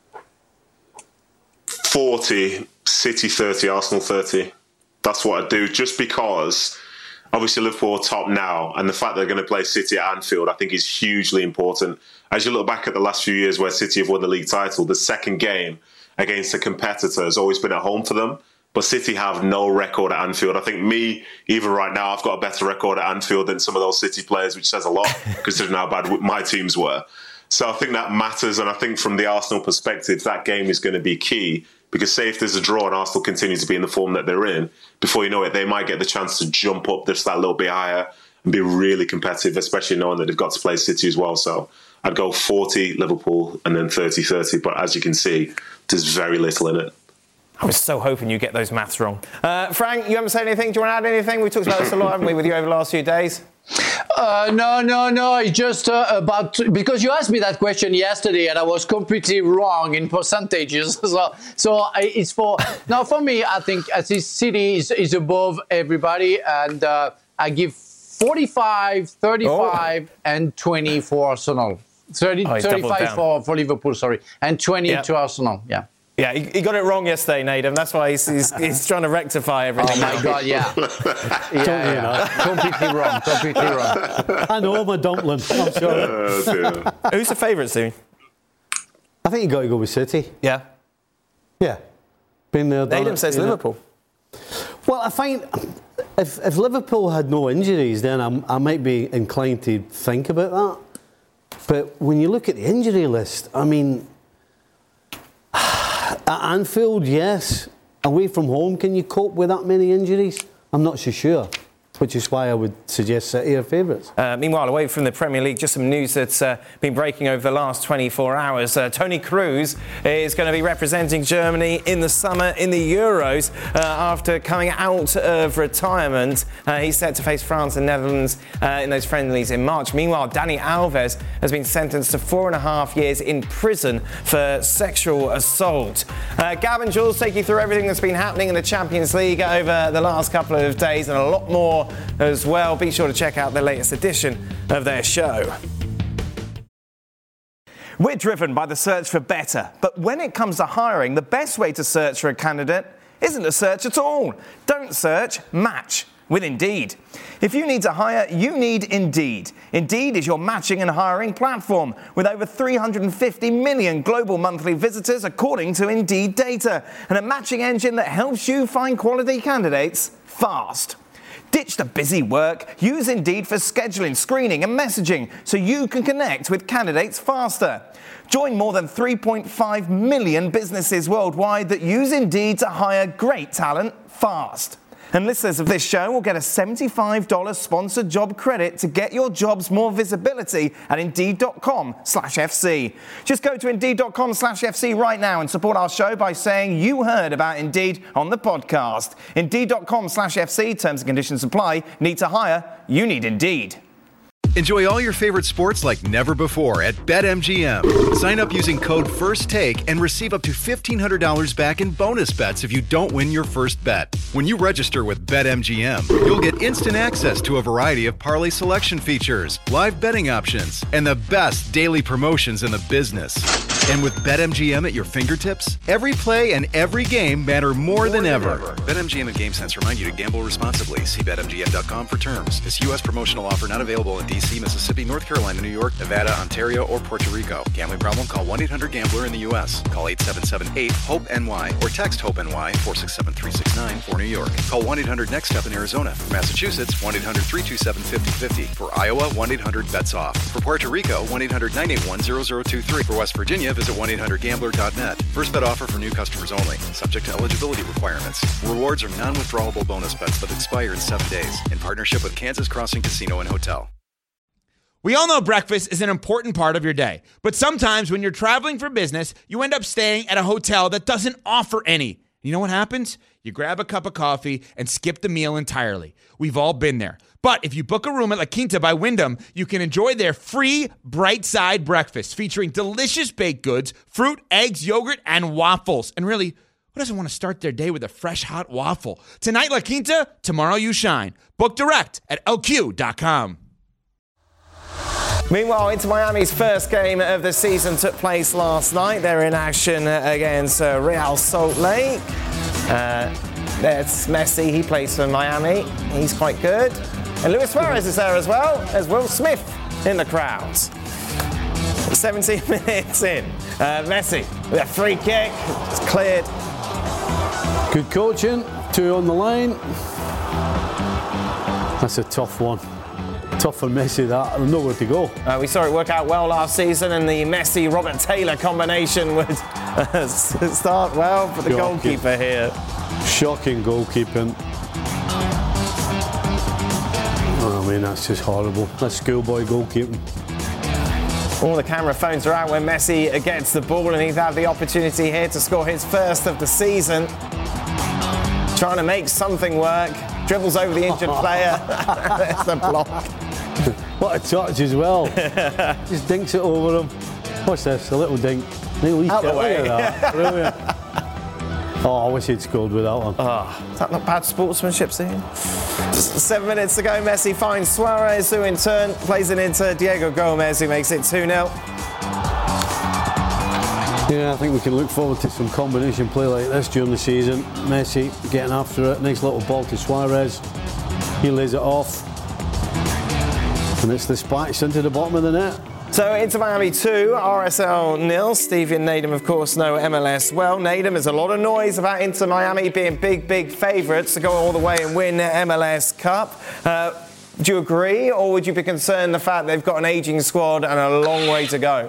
D: forty, City thirty, Arsenal thirty. That's what I'd do, just because obviously Liverpool are top now, and the fact they're going to play City at Anfield I think is hugely important. As you look back at the last few years where City have won the league title, the second game against a competitor has always been at home for them. But City have no record at Anfield. I think me, even right now, I've got a better record at Anfield than some of those City players, which says a lot, considering how bad my teams were. So I think that matters, and I think from the Arsenal perspective, that game is going to be key, because say if there's a draw and Arsenal continue to be in the form that they're in, before you know it, they might get the chance to jump up just that little bit higher and be really competitive, especially knowing that they've got to play City as well. So I'd go forty Liverpool and then thirty thirty, but as you can see, there's very little in it.
B: I was so hoping you get those maths wrong. Uh, Frank, you haven't said anything? Do you want to add anything? We've talked about this a lot, haven't we, with you over the last few days?
E: Uh, no, no, no. It's just uh, about... Because you asked me that question yesterday and I was completely wrong in percentages. so so it's for... Now, for me, I think I think City is, is above everybody. And uh, I give forty-five, thirty-five, oh. and twenty for Arsenal. thirty, oh, thirty-five for, for Liverpool, sorry. And twenty yeah. to Arsenal, yeah.
B: Yeah, he, he got it wrong yesterday, Nedum. That's why he's, he's, he's trying to rectify everything.
E: Oh, my
B: now.
E: God, yeah. yeah, yeah. Completely wrong, completely wrong.
C: I know I'm a dumpling, I'm sorry.
D: Oh,
B: who's the favourite, Steve?
C: I think you've got to go with City.
B: Yeah?
C: Yeah. Been there, done
B: Nedum
C: it,
B: says Liverpool.
C: It. Well, I find if, if Liverpool had no injuries, then I'm, I might be inclined to think about that. But when you look at the injury list, I mean... At Anfield, yes. Away from home, can you cope with that many injuries? I'm not so sure, which is why I would suggest City are favourites.
B: Uh, meanwhile, away from the Premier League, just some news that's uh, been breaking over the last twenty-four hours. Uh, Toni Kroos is going to be representing Germany in the summer in the Euros uh, after coming out of retirement. Uh, he's set to face France and Netherlands uh, in those friendlies in March. Meanwhile, Dani Alves has been sentenced to four and a half years in prison for sexual assault. Uh, Gavin, Jules, take you through everything that's been happening in the Champions League over the last couple of days, and a lot more as well. Be sure to check out the latest edition of their show. We're driven by the search for better, but when it comes to hiring, the best way to search for a candidate isn't to search at all. Don't search, match with Indeed. If you need to hire, you need Indeed. Indeed is your matching and hiring platform with over three hundred fifty million global monthly visitors according to Indeed data, and a matching engine that helps you find quality candidates fast. Ditch the busy work. Use Indeed for scheduling, screening and messaging so you can connect with candidates faster. Join more than three point five million businesses worldwide that use Indeed to hire great talent fast. And listeners of this show will get a seventy-five dollars sponsored job credit to get your jobs more visibility at Indeed.com slash FC. Just go to Indeed.com slash FC right now and support our show by saying you heard about Indeed on the podcast. Indeed.com slash FC. Terms and conditions apply. Need to hire? You need Indeed.
H: Enjoy all your favorite sports like never before at BetMGM. Sign up using code FIRSTTAKE and receive up to fifteen hundred dollars back in bonus bets if you don't win your first bet. When you register with BetMGM, you'll get instant access to a variety of parlay selection features, live betting options, and the best daily promotions in the business. And with BetMGM at your fingertips, every play and every game matter more, more than, than ever. ever. BetMGM and GameSense remind you to gamble responsibly. See Bet M G M dot com for terms. This U S promotional offer not available in D C, Mississippi, North Carolina, New York, Nevada, Ontario, or Puerto Rico. Gambling problem? Call one eight hundred gambler in the U S. Call eight seven seven eight hope N Y or text HOPE-NY four six seven three six nine for New York. Call one eight hundred next step in Arizona. For Massachusetts, one eight hundred three two seven five zero five zero. For Iowa, one eight hundred bets off. For Puerto Rico, one eight hundred nine eight one zero zero two three. For West Virginia, visit one eight hundred gambler dot net. First bet offer for new customers only. Subject to eligibility requirements. Rewards are non-withdrawable bonus bets that expire in seven days. In partnership with Kansas Crossing Casino and Hotel.
I: We all know breakfast is an important part of your day, but sometimes when you're traveling for business, you end up staying at a hotel that doesn't offer any. You know what happens? You grab a cup of coffee and skip the meal entirely. We've all been there. But if you book a room at La Quinta by Wyndham, you can enjoy their free Bright Side breakfast featuring delicious baked goods, fruit, eggs, yogurt, and waffles. And really, who doesn't want to start their day with a fresh, hot waffle? Tonight, La Quinta, tomorrow you shine. Book direct at L Q dot com.
B: Meanwhile, Inter Miami's first game of the season took place last night. They're in action against uh, Real Salt Lake. Uh, there's Messi. He plays for Miami. He's quite good. And Luis Suarez is there as well. There's Will Smith in the crowd. seventeen minutes in. Uh, Messi with a free kick. It's cleared.
C: Good coaching. Two on the line. That's a tough one. Tough for Messi, that. Nowhere to go.
B: Uh, we saw it work out well last season, and the Messi-Robert Taylor combination would uh, start well for the Shocking. goalkeeper here.
C: Shocking goalkeeping. Oh, I mean, that's just horrible. That's schoolboy goalkeeping.
B: All the camera phones are out when Messi gets the ball, and he'd have the opportunity here to score his first of the season. Trying to make something work. Dribbles over the injured player. There's the block.
C: What a touch as well. Just dinks it over him. What's this? A little dink.
B: Out the way.
C: Look at that. Brilliant. Oh, I wish he'd scored with that one.
B: Oh, is that not bad sportsmanship, Steve? Seven minutes to go. Messi finds Suarez, who in turn plays it into Diego Gomez, who makes it two nil.
C: Yeah, I think we can look forward to some combination play like this during the season. Messi getting after it. Nice little ball to Suarez. He lays it off. And it's dispatched into the bottom of the net.
B: So Inter Miami two, R S L nil. Stevie and Nadem, of course, know M L S well. Nadem, there's a lot of noise about Inter Miami being big, big favourites to go all the way and win the M L S Cup. Uh, do you agree, or would you be concerned the fact they've got an ageing squad and a long way to go?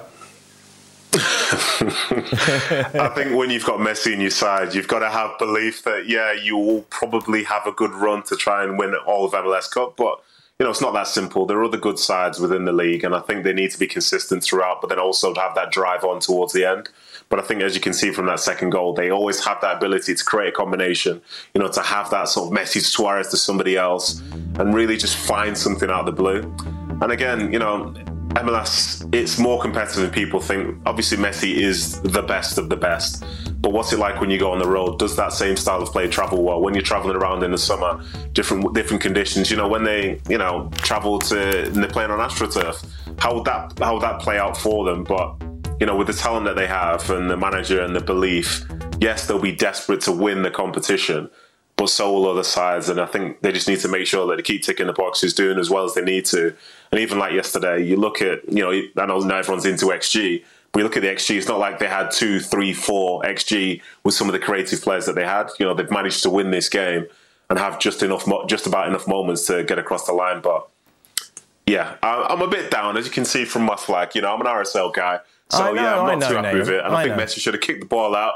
D: I think when you've got Messi on your side, you've got to have belief that, yeah, you will probably have a good run to try and win all of M L S Cup, but you know, it's not that simple. There are other good sides within the league, and I think they need to be consistent throughout, but then also to have that drive on towards the end. But I think, as you can see from that second goal, they always have that ability to create a combination, you know, to have that sort of Messi to Suarez to somebody else and really just find something out of the blue. And again, you know, M L S, it's more competitive than people think. Obviously, Messi is the best of the best. But what's it like when you go on the road? Does that same style of play travel well? When you're traveling around in the summer, different different conditions, you know, when they, you know, travel to, and they're playing on AstroTurf, how would that, how would that play out for them? But, you know, with the talent that they have and the manager and the belief, yes, they'll be desperate to win the competition, but so will other sides. And I think they just need to make sure that they keep ticking the boxes, doing as well as they need to. And even like yesterday, you look at, you know, I know now everyone's into X G, but you look at the X G, it's not like they had two, three, four X G with some of the creative players that they had. You know, they've managed to win this game and have just enough, just about enough moments to get across the line. But yeah, I'm a bit down, as you can see from my flag. You know, I'm an R S L guy. So
B: I know,
D: yeah, I'm
B: I
D: not
B: know,
D: too happy
B: Nathan.
D: with it. And I,
B: I
D: think
B: know.
D: Messi should have kicked the ball out.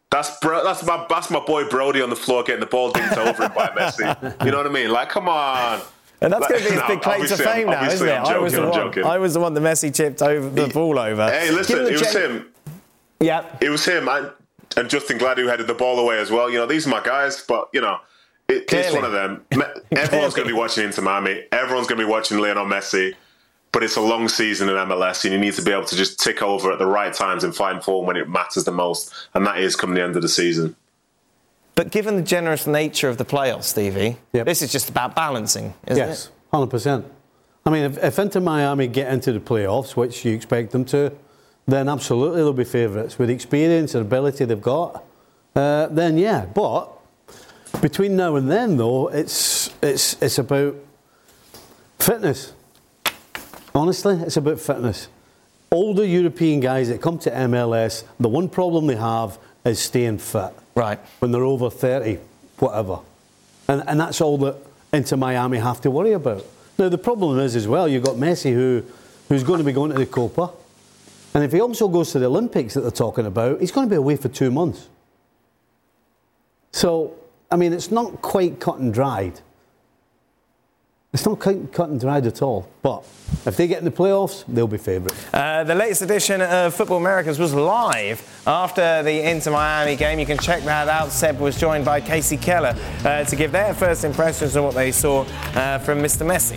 D: That's bro, that's my that's my boy Brody on the floor getting the ball dinked over him by Messi. You know what I mean? Like, come on.
B: And that's
D: like,
B: going to be his
D: no,
B: big claim to fame
D: I'm,
B: now, isn't it?
D: I'm joking,
B: I was the
D: I'm
B: one.
D: joking.
B: I was the one that Messi chipped over the ball over.
D: Hey, listen, it was gen- him.
B: Yeah,
D: it was him, and, and Justin Glad who headed the ball away as well. You know, these are my guys, but you know, it, it's one of them. Everyone's going to be watching Inter Miami. Everyone's going to be watching Lionel Messi. But it's a long season in M L S, and you need to be able to just tick over at the right times and find form when it matters the most, and that is come the end of the season.
B: But given the generous nature of the playoffs, Stevie, yep. this is just about balancing, isn't
C: yes,
B: it?
C: Yes, one hundred percent. I mean, if, if Inter Miami get into the playoffs, which you expect them to, then absolutely they'll be favourites. With the experience and ability they've got, uh, then yeah. But between now and then, though, it's it's it's about fitness. Honestly, it's about fitness. Older European guys that come to M L S, the one problem they have is staying fit.
B: Right.
C: When they're over thirty, whatever. And and that's all that Inter Miami have to worry about. Now, the problem is as well, you've got Messi who, who's going to be going to the Copa. And if he also goes to the Olympics that they're talking about, he's going to be away for two months. So, I mean, it's not quite cut and dried. It's not cut, cut and dried at all. But if they get in the playoffs, they'll be favourites.
B: Uh, the latest edition of Football Americas was live after the Inter Miami game. You can check that out. Seb was joined by Casey Keller uh, to give their first impressions on what they saw uh, from Mister Messi.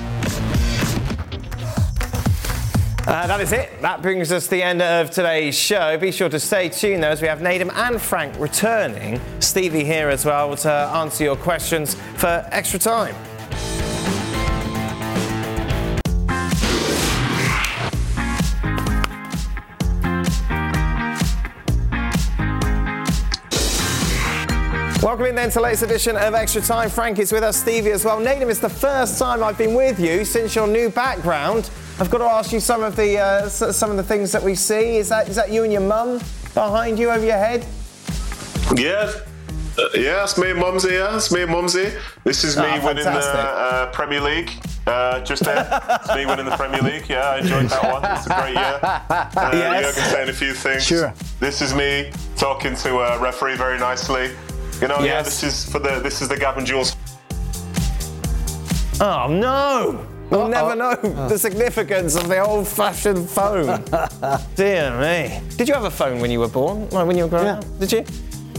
B: Uh, that is it. That brings us to the end of today's show. Be sure to stay tuned, though, as we have Nedum and Frank returning. Stevie here as well to answer your questions for extra time. Welcome in then to the latest edition of Extra Time. Frank is with us, Stevie as well. Nedum, it's the first time I've been with you since your new background. I've got to ask you some of the uh, some of the things that we see. Is that is that you and your mum behind you over your head?
D: Yeah, uh, yeah, it's me and Mumsy. Yeah, it's me and Mumsy. This is me
B: oh,
D: winning the uh, Premier League. Uh, just there, it's me winning the Premier League. Yeah, I enjoyed that one. It's a great year. Uh,
B: yes.
D: Jürgen saying a few things.
E: Sure.
D: This is me talking to a referee very nicely. You know, yes. yeah, this is for the this is the Gavin Jules.
B: Oh no! We'll Uh-oh. never know
C: oh.
B: the significance of the old-fashioned phone. Dear me. Did you have a phone when you were born? Like when you were growing
C: yeah.
B: up? Did you?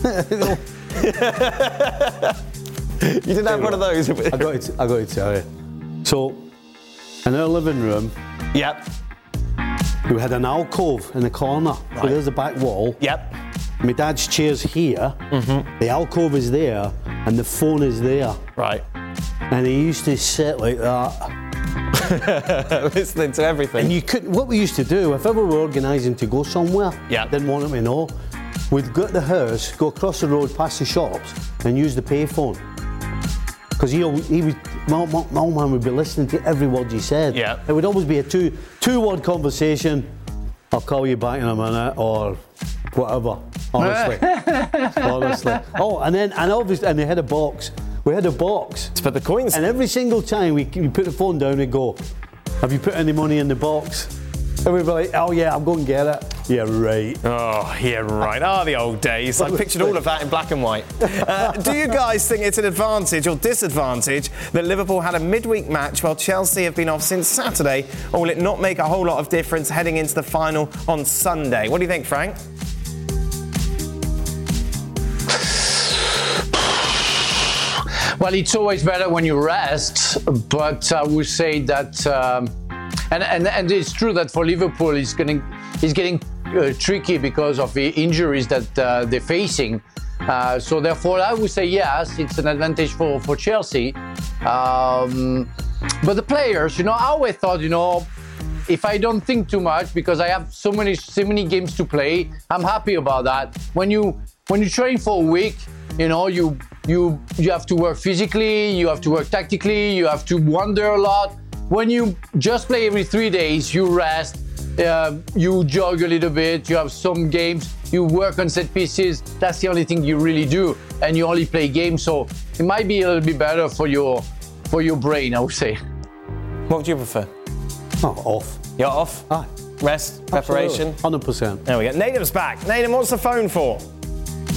B: You didn't have one of those?
C: I got to, I got to tell you. So, in our living room,
B: yep,
C: we had an alcove in the corner.
B: Right.
C: So there's the back wall.
B: Yep.
C: My dad's chair's here. Mm-hmm. The alcove is there, and the phone is there.
B: Right.
C: And he used to sit like that.
B: Listening to everything.
C: And you couldn't, what we used to do, if ever we were organising to go somewhere,
B: yep.
C: didn't want him to know, we'd go to the house, go across the road past the shops, and use the payphone. Because he, he would, my, my, my old man would be listening to every word you said.
B: Yeah.
C: It would always be a two, two-word conversation. I'll call you back in a minute, or whatever. Honestly, honestly. Oh, and then and obviously, and they had a box. We had a box
B: to put the coins.
C: And every single time we, we put the phone down, we'd go, "Have you put any money in the box?" And we'd be like, "Oh yeah, I'm going to get it." Yeah, right.
B: Oh, yeah, right. Ah, oh, the old days. I pictured all of that in black and white. Uh, do you guys think it's an advantage or disadvantage that Liverpool had a midweek match while Chelsea have been off since Saturday, or will it not make a whole lot of difference heading into the final on Sunday? What do you think, Frank?
E: Well, it's always better when you rest, but I would say that, um, and, and and it's true that for Liverpool, it's getting it's getting uh, tricky because of the injuries that uh, they're facing. Uh, so therefore, I would say yes, it's an advantage for for Chelsea. Um, but the players, you know, I always thought, you know, if I don't think too much because I have so many so many games to play, I'm happy about that. When you when you train for a week, you know, you. You you have to work physically, you have to work tactically, you have to wander a lot. When you just play every three days, you rest, uh, you jog a little bit, you have some games, you work on set pieces. That's the only thing you really do, and you only play games. So it might be a little bit better for your for your brain, I would say.
B: What would you prefer?
C: Oh, off.
B: You're off?
C: Ah.
B: Rest, preparation?
C: one hundred percent.
B: There we go. Nedum's back. Nedum, what's the phone for?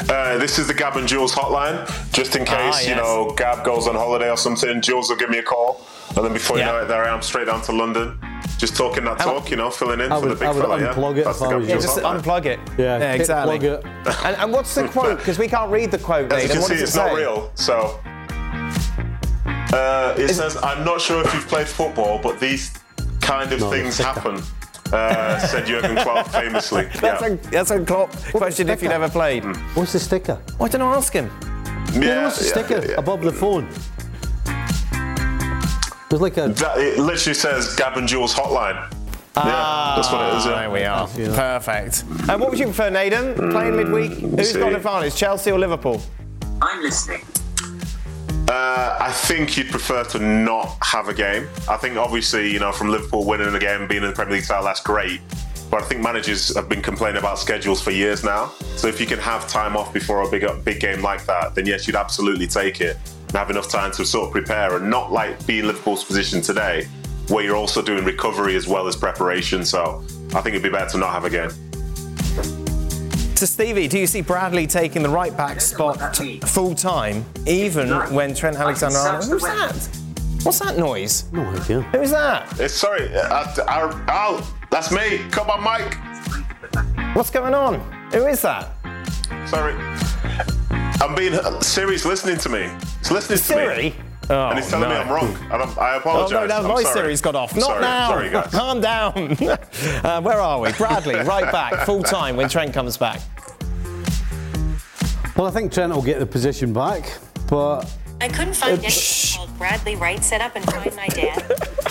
D: Uh, this is the Gab and Jules hotline, just in case,
B: Ah, yes.
D: you know, Gab goes on holiday or something. Jules will give me a call, and then before
B: Yeah.
D: you know it, there I am, straight down to London, just talking that talk, you know, filling in
C: I
D: for
C: would-
D: the big
C: I would
D: fella.
C: unplug
D: yeah,
C: it
D: That's
C: if
D: the
C: I
D: Gab
C: was
D: and
B: Yeah,
D: Jules
B: just
D: hotline.
B: unplug it.
C: Yeah, hit
B: exactly.
C: plug it.
B: And, and what's the quote? Because we can't read the quote,
D: As you
B: Nathan.
D: can
B: What
D: see,
B: does it
D: it's
B: say?
D: not real. So uh, it says, "I'm not sure if you've played football, but these kind of
C: No,
D: things
C: it's-
D: happen," uh, said Jurgen Klopp famously.
B: That's,
D: yeah.
B: a, that's a Klopp question if you've never played.
C: What's the sticker?
B: Why don't I ask him?
C: Yeah, what's the
D: yeah,
C: sticker
D: yeah, yeah.
C: above the phone? There's like a.
D: That, it literally says Gab and Jules hotline. Yeah, that's what it is.
B: There
D: Yeah.
B: we are.
C: Yeah.
B: Perfect. And what would you prefer, Nathan? Playing midweek? Who's
D: see.
B: got an advantage, Chelsea or Liverpool?
J: I'm listening.
D: Uh, I think you'd prefer to not have a game. I think obviously, you know, from Liverpool winning a game, being in the Premier League title, that's great. But I think managers have been complaining about schedules for years now. So if you can have time off before a big big game like that, then yes, you'd absolutely take it and have enough time to sort of prepare, and not like be in Liverpool's position today, where you're also doing recovery as well as preparation. So I think it'd be better to not have a game.
B: To Stevie, do you see Bradley taking the right back spot full time, even when Trent Alexander-Arnold? Who's that? What's that noise?
C: No idea.
B: Who's that?
D: It's, sorry, I, I, Al, that's me. Come on, Mike.
B: What's going on? Who is that?
D: Sorry. I'm being Siri's listening to me. It's listening to me.
B: Siri? Oh,
D: And he's telling
B: no.
D: me I'm wrong. And I'm, I
B: Oh,
D: apologise.
B: no, no,
D: I'm
B: my
D: sorry.
B: Siri's got off. Not
D: sorry.
B: now.
D: Sorry, guys.
B: Calm down. uh, where are we? Bradley, right back, full time when Trent comes back.
C: Well, I think Trent will get the position back, but
K: I couldn't find anything called Bradley Wright set up and find my dad.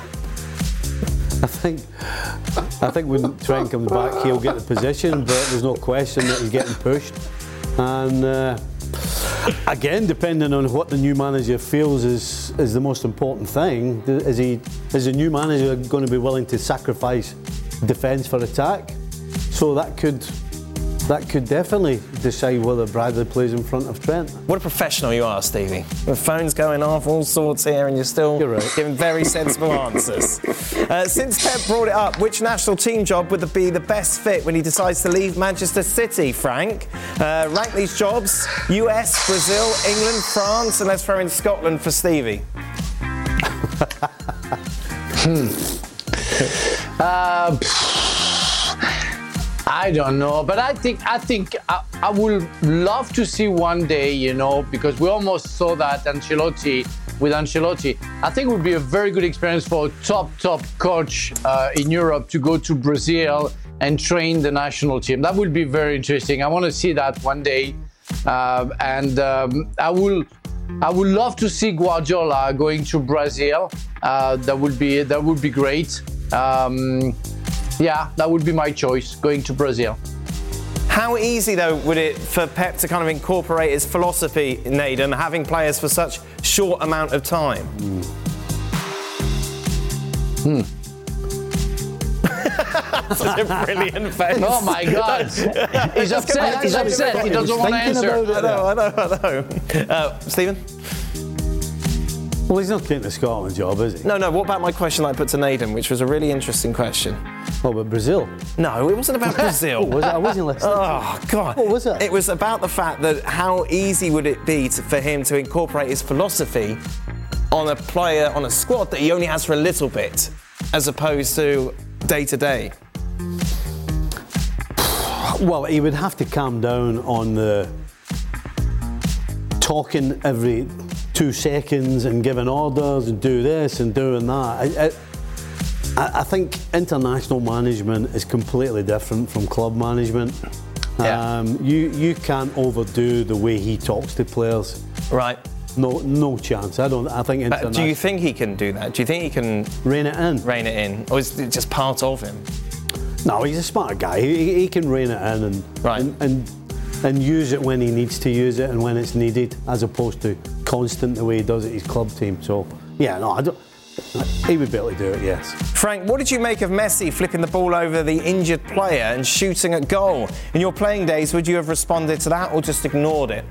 C: I think I think when Trent comes back, he'll get the position, but there's no question that he's getting pushed. And uh, again, depending on what the new manager feels is is the most important thing, is he is the new manager going to be willing to sacrifice defence for attack? So that could that could definitely decide whether Bradley plays in front of Trent.
B: What a professional you are, Stevie. The phone's going off, all sorts here, and you're still
C: You're right.
B: giving very sensible answers. Uh, since Pep brought it up, which national team job would be the best fit when he decides to leave Manchester City, Frank? Uh, rank these jobs: U S, Brazil, England, France, and let's throw in Scotland for Stevie.
E: Uh, I don't know, but I think I think I, I would love to see one day, you know, because we almost saw that Ancelotti with Ancelotti. I think it would be a very good experience for a top top coach uh, in Europe to go to Brazil and train the national team. That would be very interesting. I want to see that one day, uh, and um, I will. I would love to see Guardiola going to Brazil. Uh, that would be that would be great. Um, yeah, that would be my choice, going to Brazil.
B: How easy, though, would it for Pep to kind of incorporate his philosophy, Nathan, having players for such short amount of time?
C: Mm.
B: Hmm. Such a brilliant face.
E: Oh my God! He's upset. He's upset. He doesn't want to answer.
B: I know, I know, I know. Uh, Stephen?
C: Well, he's not getting the Scotland job, is he?
B: No, no. What about my question I put to Nathan, which was a really interesting question?
C: Oh, but Brazil?
B: No, it wasn't about Brazil.
C: What was it? I wasn't listening.
B: Oh, God.
C: What was it?
B: It was about the fact that how easy would it be to, for him to incorporate his philosophy on a player, on a squad that he only has for a little bit, as opposed to day to day?
C: Well, he would have to calm down on the talking every two seconds and giving orders and do this and doing that. I, I, I think international management is completely different from club management.
B: Yeah.
C: Um, you you can't overdo the way he talks to players.
B: Right.
C: No, no chance. I don't. I think.
B: But do you think he can do that? Do you think he can
C: rein it in?
B: Rein it in, or is it just part of him?
C: No, he's a smart guy. He, he can rein it in and,
B: right.
C: and and and use it when he needs to use it and when it's needed, as opposed to constant the way he does at his club team. So yeah, no, I don't. He would be able to do it, yes.
B: Frank, what did you make of Messi flipping the ball over the injured player and shooting at goal? In your playing days, would you have responded to that or just ignored it?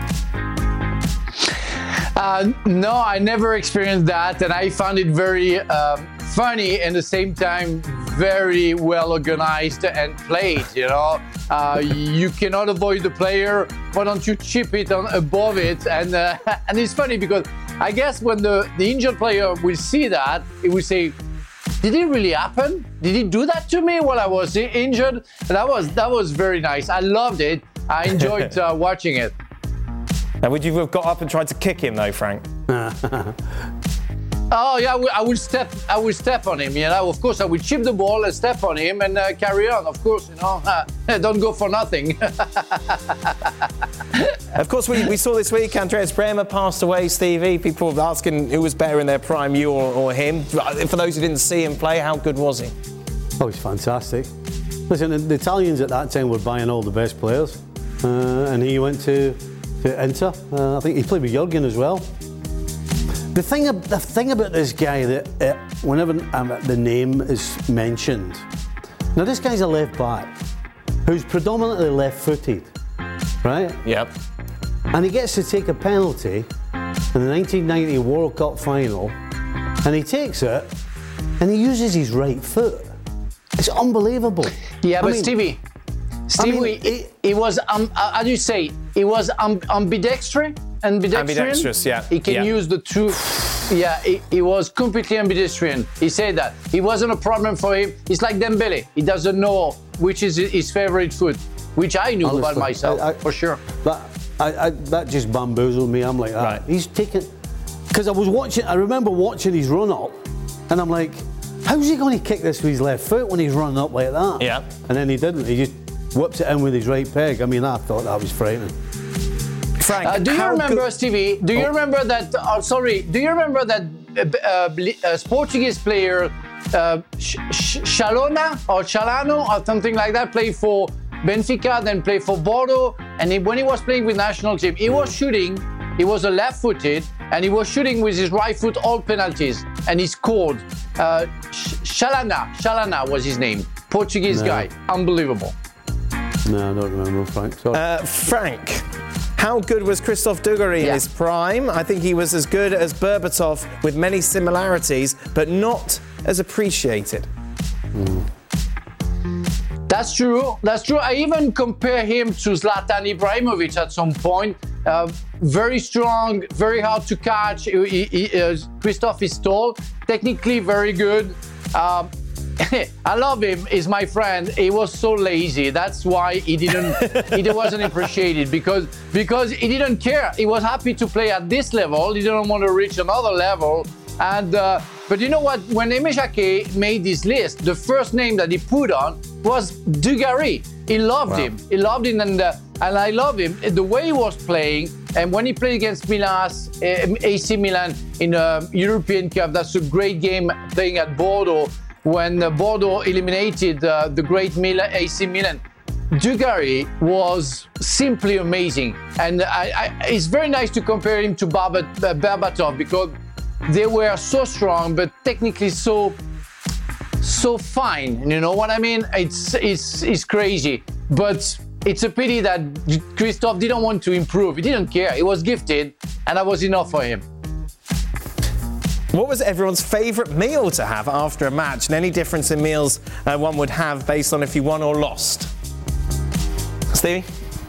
E: Uh, no, I never experienced that, and I found it very uh, funny and at the same time very well organized and played. You know, uh, you cannot avoid the player. Why don't you chip it on above it? And uh, and it's funny because I guess when the, the injured player will see that, he will say, did it really happen? Did he do that to me while I was injured? And that was that was very nice. I loved it. I enjoyed uh, watching it.
B: Now, would you have got up and tried to kick him though, Frank?
E: Oh yeah, I will step. I will step on him. You know, of course, I will chip the ball and step on him and uh, carry on. Of course, you know, don't go for nothing.
B: Of course, we, we saw this week Andreas Bremer passed away. Stevie, people were asking who was better in their prime, you or, or him. For those who didn't see him play, how good was he?
C: Oh, he's fantastic. Listen, the Italians at that time were buying all the best players, uh, and he went to to Inter. Uh, I think he played with Jurgen as well. The thing, the thing about this guy that uh, whenever um, the name is mentioned, now this guy's a left back who's predominantly left-footed, right?
B: Yep.
C: And he gets to take a penalty in the nineteen ninety World Cup final, and he takes it, and he uses his right foot. It's unbelievable.
E: Yeah,
C: I
E: but
C: mean,
E: Stevie, Stevie,
C: I mean,
E: it, it was um, uh, how do you say? It was um, ambidextrous. Ambidextrous.
B: Ambidextrous, yeah.
E: He can
B: yeah.
E: use the two. Yeah, he, he was completely ambidextrous. He said that. It wasn't a problem for him. It's like Dembele. He doesn't know which is his favorite food, which I knew
C: honestly,
E: about myself, I, I, for sure.
C: That, I, I, that just bamboozled me. I'm like, ah,
B: right.
C: He's taken... Because I was watching, I remember watching his run-up, and I'm like, how's he going to kick this with his left foot when he's running up like that?
B: Yeah.
C: And then he didn't. He just whips it in with his right peg. I mean, I thought that was frightening.
B: Frank,
E: uh, do you remember,
B: good...
E: Stevie? Do you
B: oh.
E: remember that? Oh, sorry. Do you remember that uh, uh, Portuguese player, uh, Sh- Sh- Chalona or Chalano or something like that, played for Benfica, then played for Bordeaux, and he, when he was playing with national team, he was shooting. He was a left-footed, and he was shooting with his right foot all penalties, and he scored. Uh, Sh- Chalana, Chalana was his name. Portuguese
C: no.
E: guy, unbelievable.
C: No, I don't remember Frank. Sorry.
B: Uh, Frank. How good was Christophe Dugarry
E: yeah.
B: in his prime? I think he was as good as Berbatov with many similarities, but not as appreciated.
C: Mm.
E: That's true. That's true. I even compare him to Zlatan Ibrahimovic at some point. Uh, very strong, very hard to catch. He, he, uh, Christophe is tall, technically very good. Um, I love him. He's my friend. He was so lazy. That's why he didn't. he wasn't appreciated because because he didn't care. He was happy to play at this level. He didn't want to reach another level. And uh, but you know what? When Aimé Jacquet made this list, the first name that he put on was Dugarry. He loved wow. him. He loved him, and uh, and I love him. The way he was playing, and when he played against Milan, A C Milan in a European Cup, that's a great game. Playing at Bordeaux. When uh, Bordeaux eliminated uh, the great Milan, A C Milan, Dugarry was simply amazing. And I, I, it's very nice to compare him to Barbat, uh, Berbatov because they were so strong, but technically so so fine. You know what I mean? It's, it's, it's crazy. But it's a pity that Christophe didn't want to improve. He didn't care. He was gifted, and that was enough for him.
B: What was everyone's favourite meal to have after a match, and any difference in meals uh, one would have based on if you won or lost? Stevie?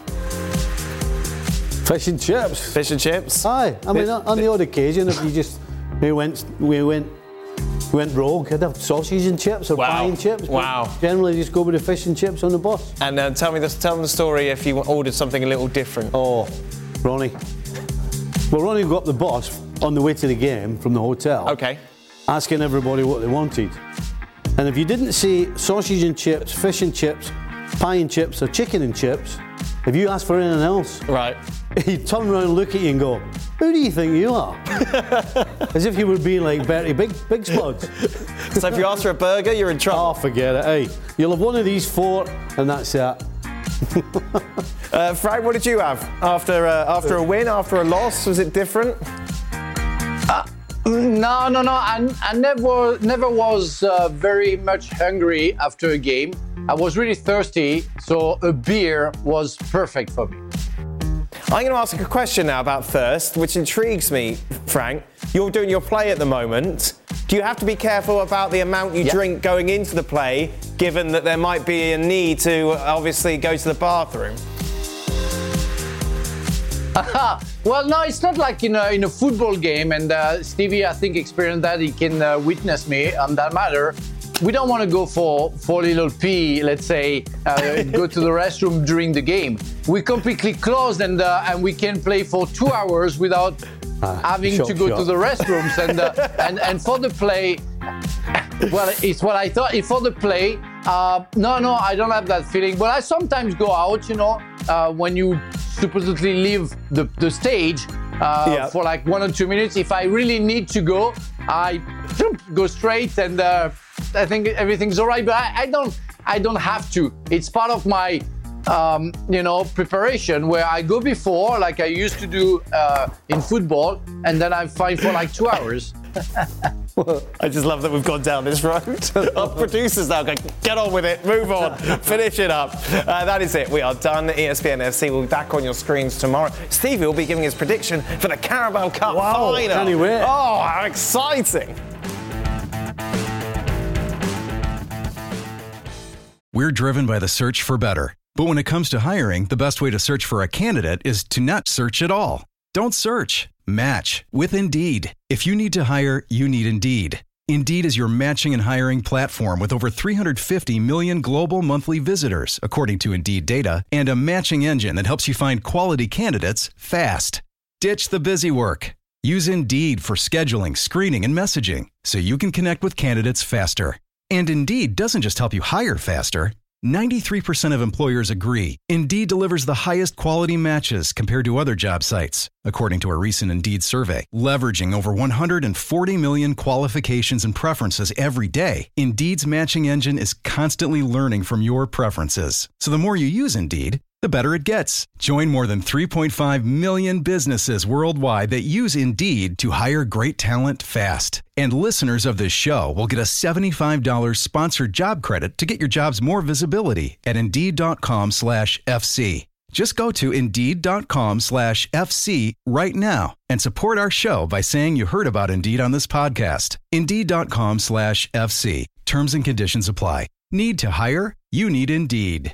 C: Fish and chips.
B: Fish and chips?
C: Aye. I mean, on the odd occasion, if you just we went we went we went rogue, I'd have sausage and chips or
B: wow.
C: pie and chips.
B: Wow.
C: Generally, just go with the fish and chips on the bus.
B: And uh, tell me this, tell them the story if you ordered something a little different.
C: Oh, Ronnie. Well, Ronnie got up the bus on the way to the game from the hotel.
B: Okay.
C: Asking everybody what they wanted. And if you didn't say sausage and chips, fish and chips, pie and chips, or chicken and chips, if you asked for anything else,
B: right,
C: he'd turn around and look at you and go, who do you think you are? As if you were being like Bertie Big, Big Spuds.
B: So if you ask for a burger, you're in trouble.
C: Oh, forget it. Hey, you'll have one of these four, and that's it.
B: uh, Frank, what did you have after uh, after a win, after a loss? Was it different?
E: Uh, no, no, no. I, I never, never was uh, very much hungry after a game. I was really thirsty, so a beer was perfect for me.
B: I'm going to ask a question now about thirst, which intrigues me, Frank. You're doing your play at the moment. Do you have to be careful about the amount you
E: Yeah.
B: drink going into the play, given that there might be a need to obviously go to the bathroom?
E: Well, no, it's not like in a, in a football game, and uh, Stevie, I think, experienced that. He can uh, witness me on that matter. We don't want to go for, for a little pee, let's say, uh, go to the restroom during the game. We're completely closed, and uh, and we can play for two hours without uh, having
C: shot,
E: to go
C: shot.
E: to the restrooms. And, uh, and and for the play, well, it's what I thought. For the play, uh, no, no, I don't have that feeling. But I sometimes go out, you know, uh, when you supposedly leave the, the stage uh,
B: Yeah.
E: for like one or two minutes. If I really need to go, I go straight, and uh, I think everything's all right. But I, I don't, I don't have to. It's part of my, um, you know, preparation where I go before, like I used to do uh, in football, and then I'm fine for like two hours.
B: I just love that we've gone down this road. Our producers now go, get on with it, move on, finish it up. Uh, that is it. We are done. E S P N F C will be back on your screens tomorrow. Stevie will be giving his prediction for the Carabao Cup
C: Wow,
B: final.
C: can't he wait?
B: Oh, how exciting.
H: We're driven by the search for better. But when it comes to hiring, the best way to search for a candidate is to not search at all. Don't search. Match with Indeed. If you need to hire, you need Indeed. Indeed is your matching and hiring platform with over three hundred fifty million global monthly visitors, according to Indeed data, and a matching engine that helps you find quality candidates fast. Ditch the busy work. Use Indeed for scheduling, screening, and messaging so you can connect with candidates faster. And Indeed doesn't just help you hire faster. ninety-three percent of employers agree Indeed delivers the highest quality matches compared to other job sites, according to a recent Indeed survey. Leveraging over one hundred forty million qualifications and preferences every day, Indeed's matching engine is constantly learning from your preferences. So the more you use Indeed, the better it gets. Join more than three point five million businesses worldwide that use Indeed to hire great talent fast. And listeners of this show will get a seventy-five dollars sponsored job credit to get your jobs more visibility at Indeed.com slash FC. Just go to Indeed.com slash FC right now and support our show by saying you heard about Indeed on this podcast. Indeed.com slash FC. Terms and conditions apply. Need to hire? You need Indeed.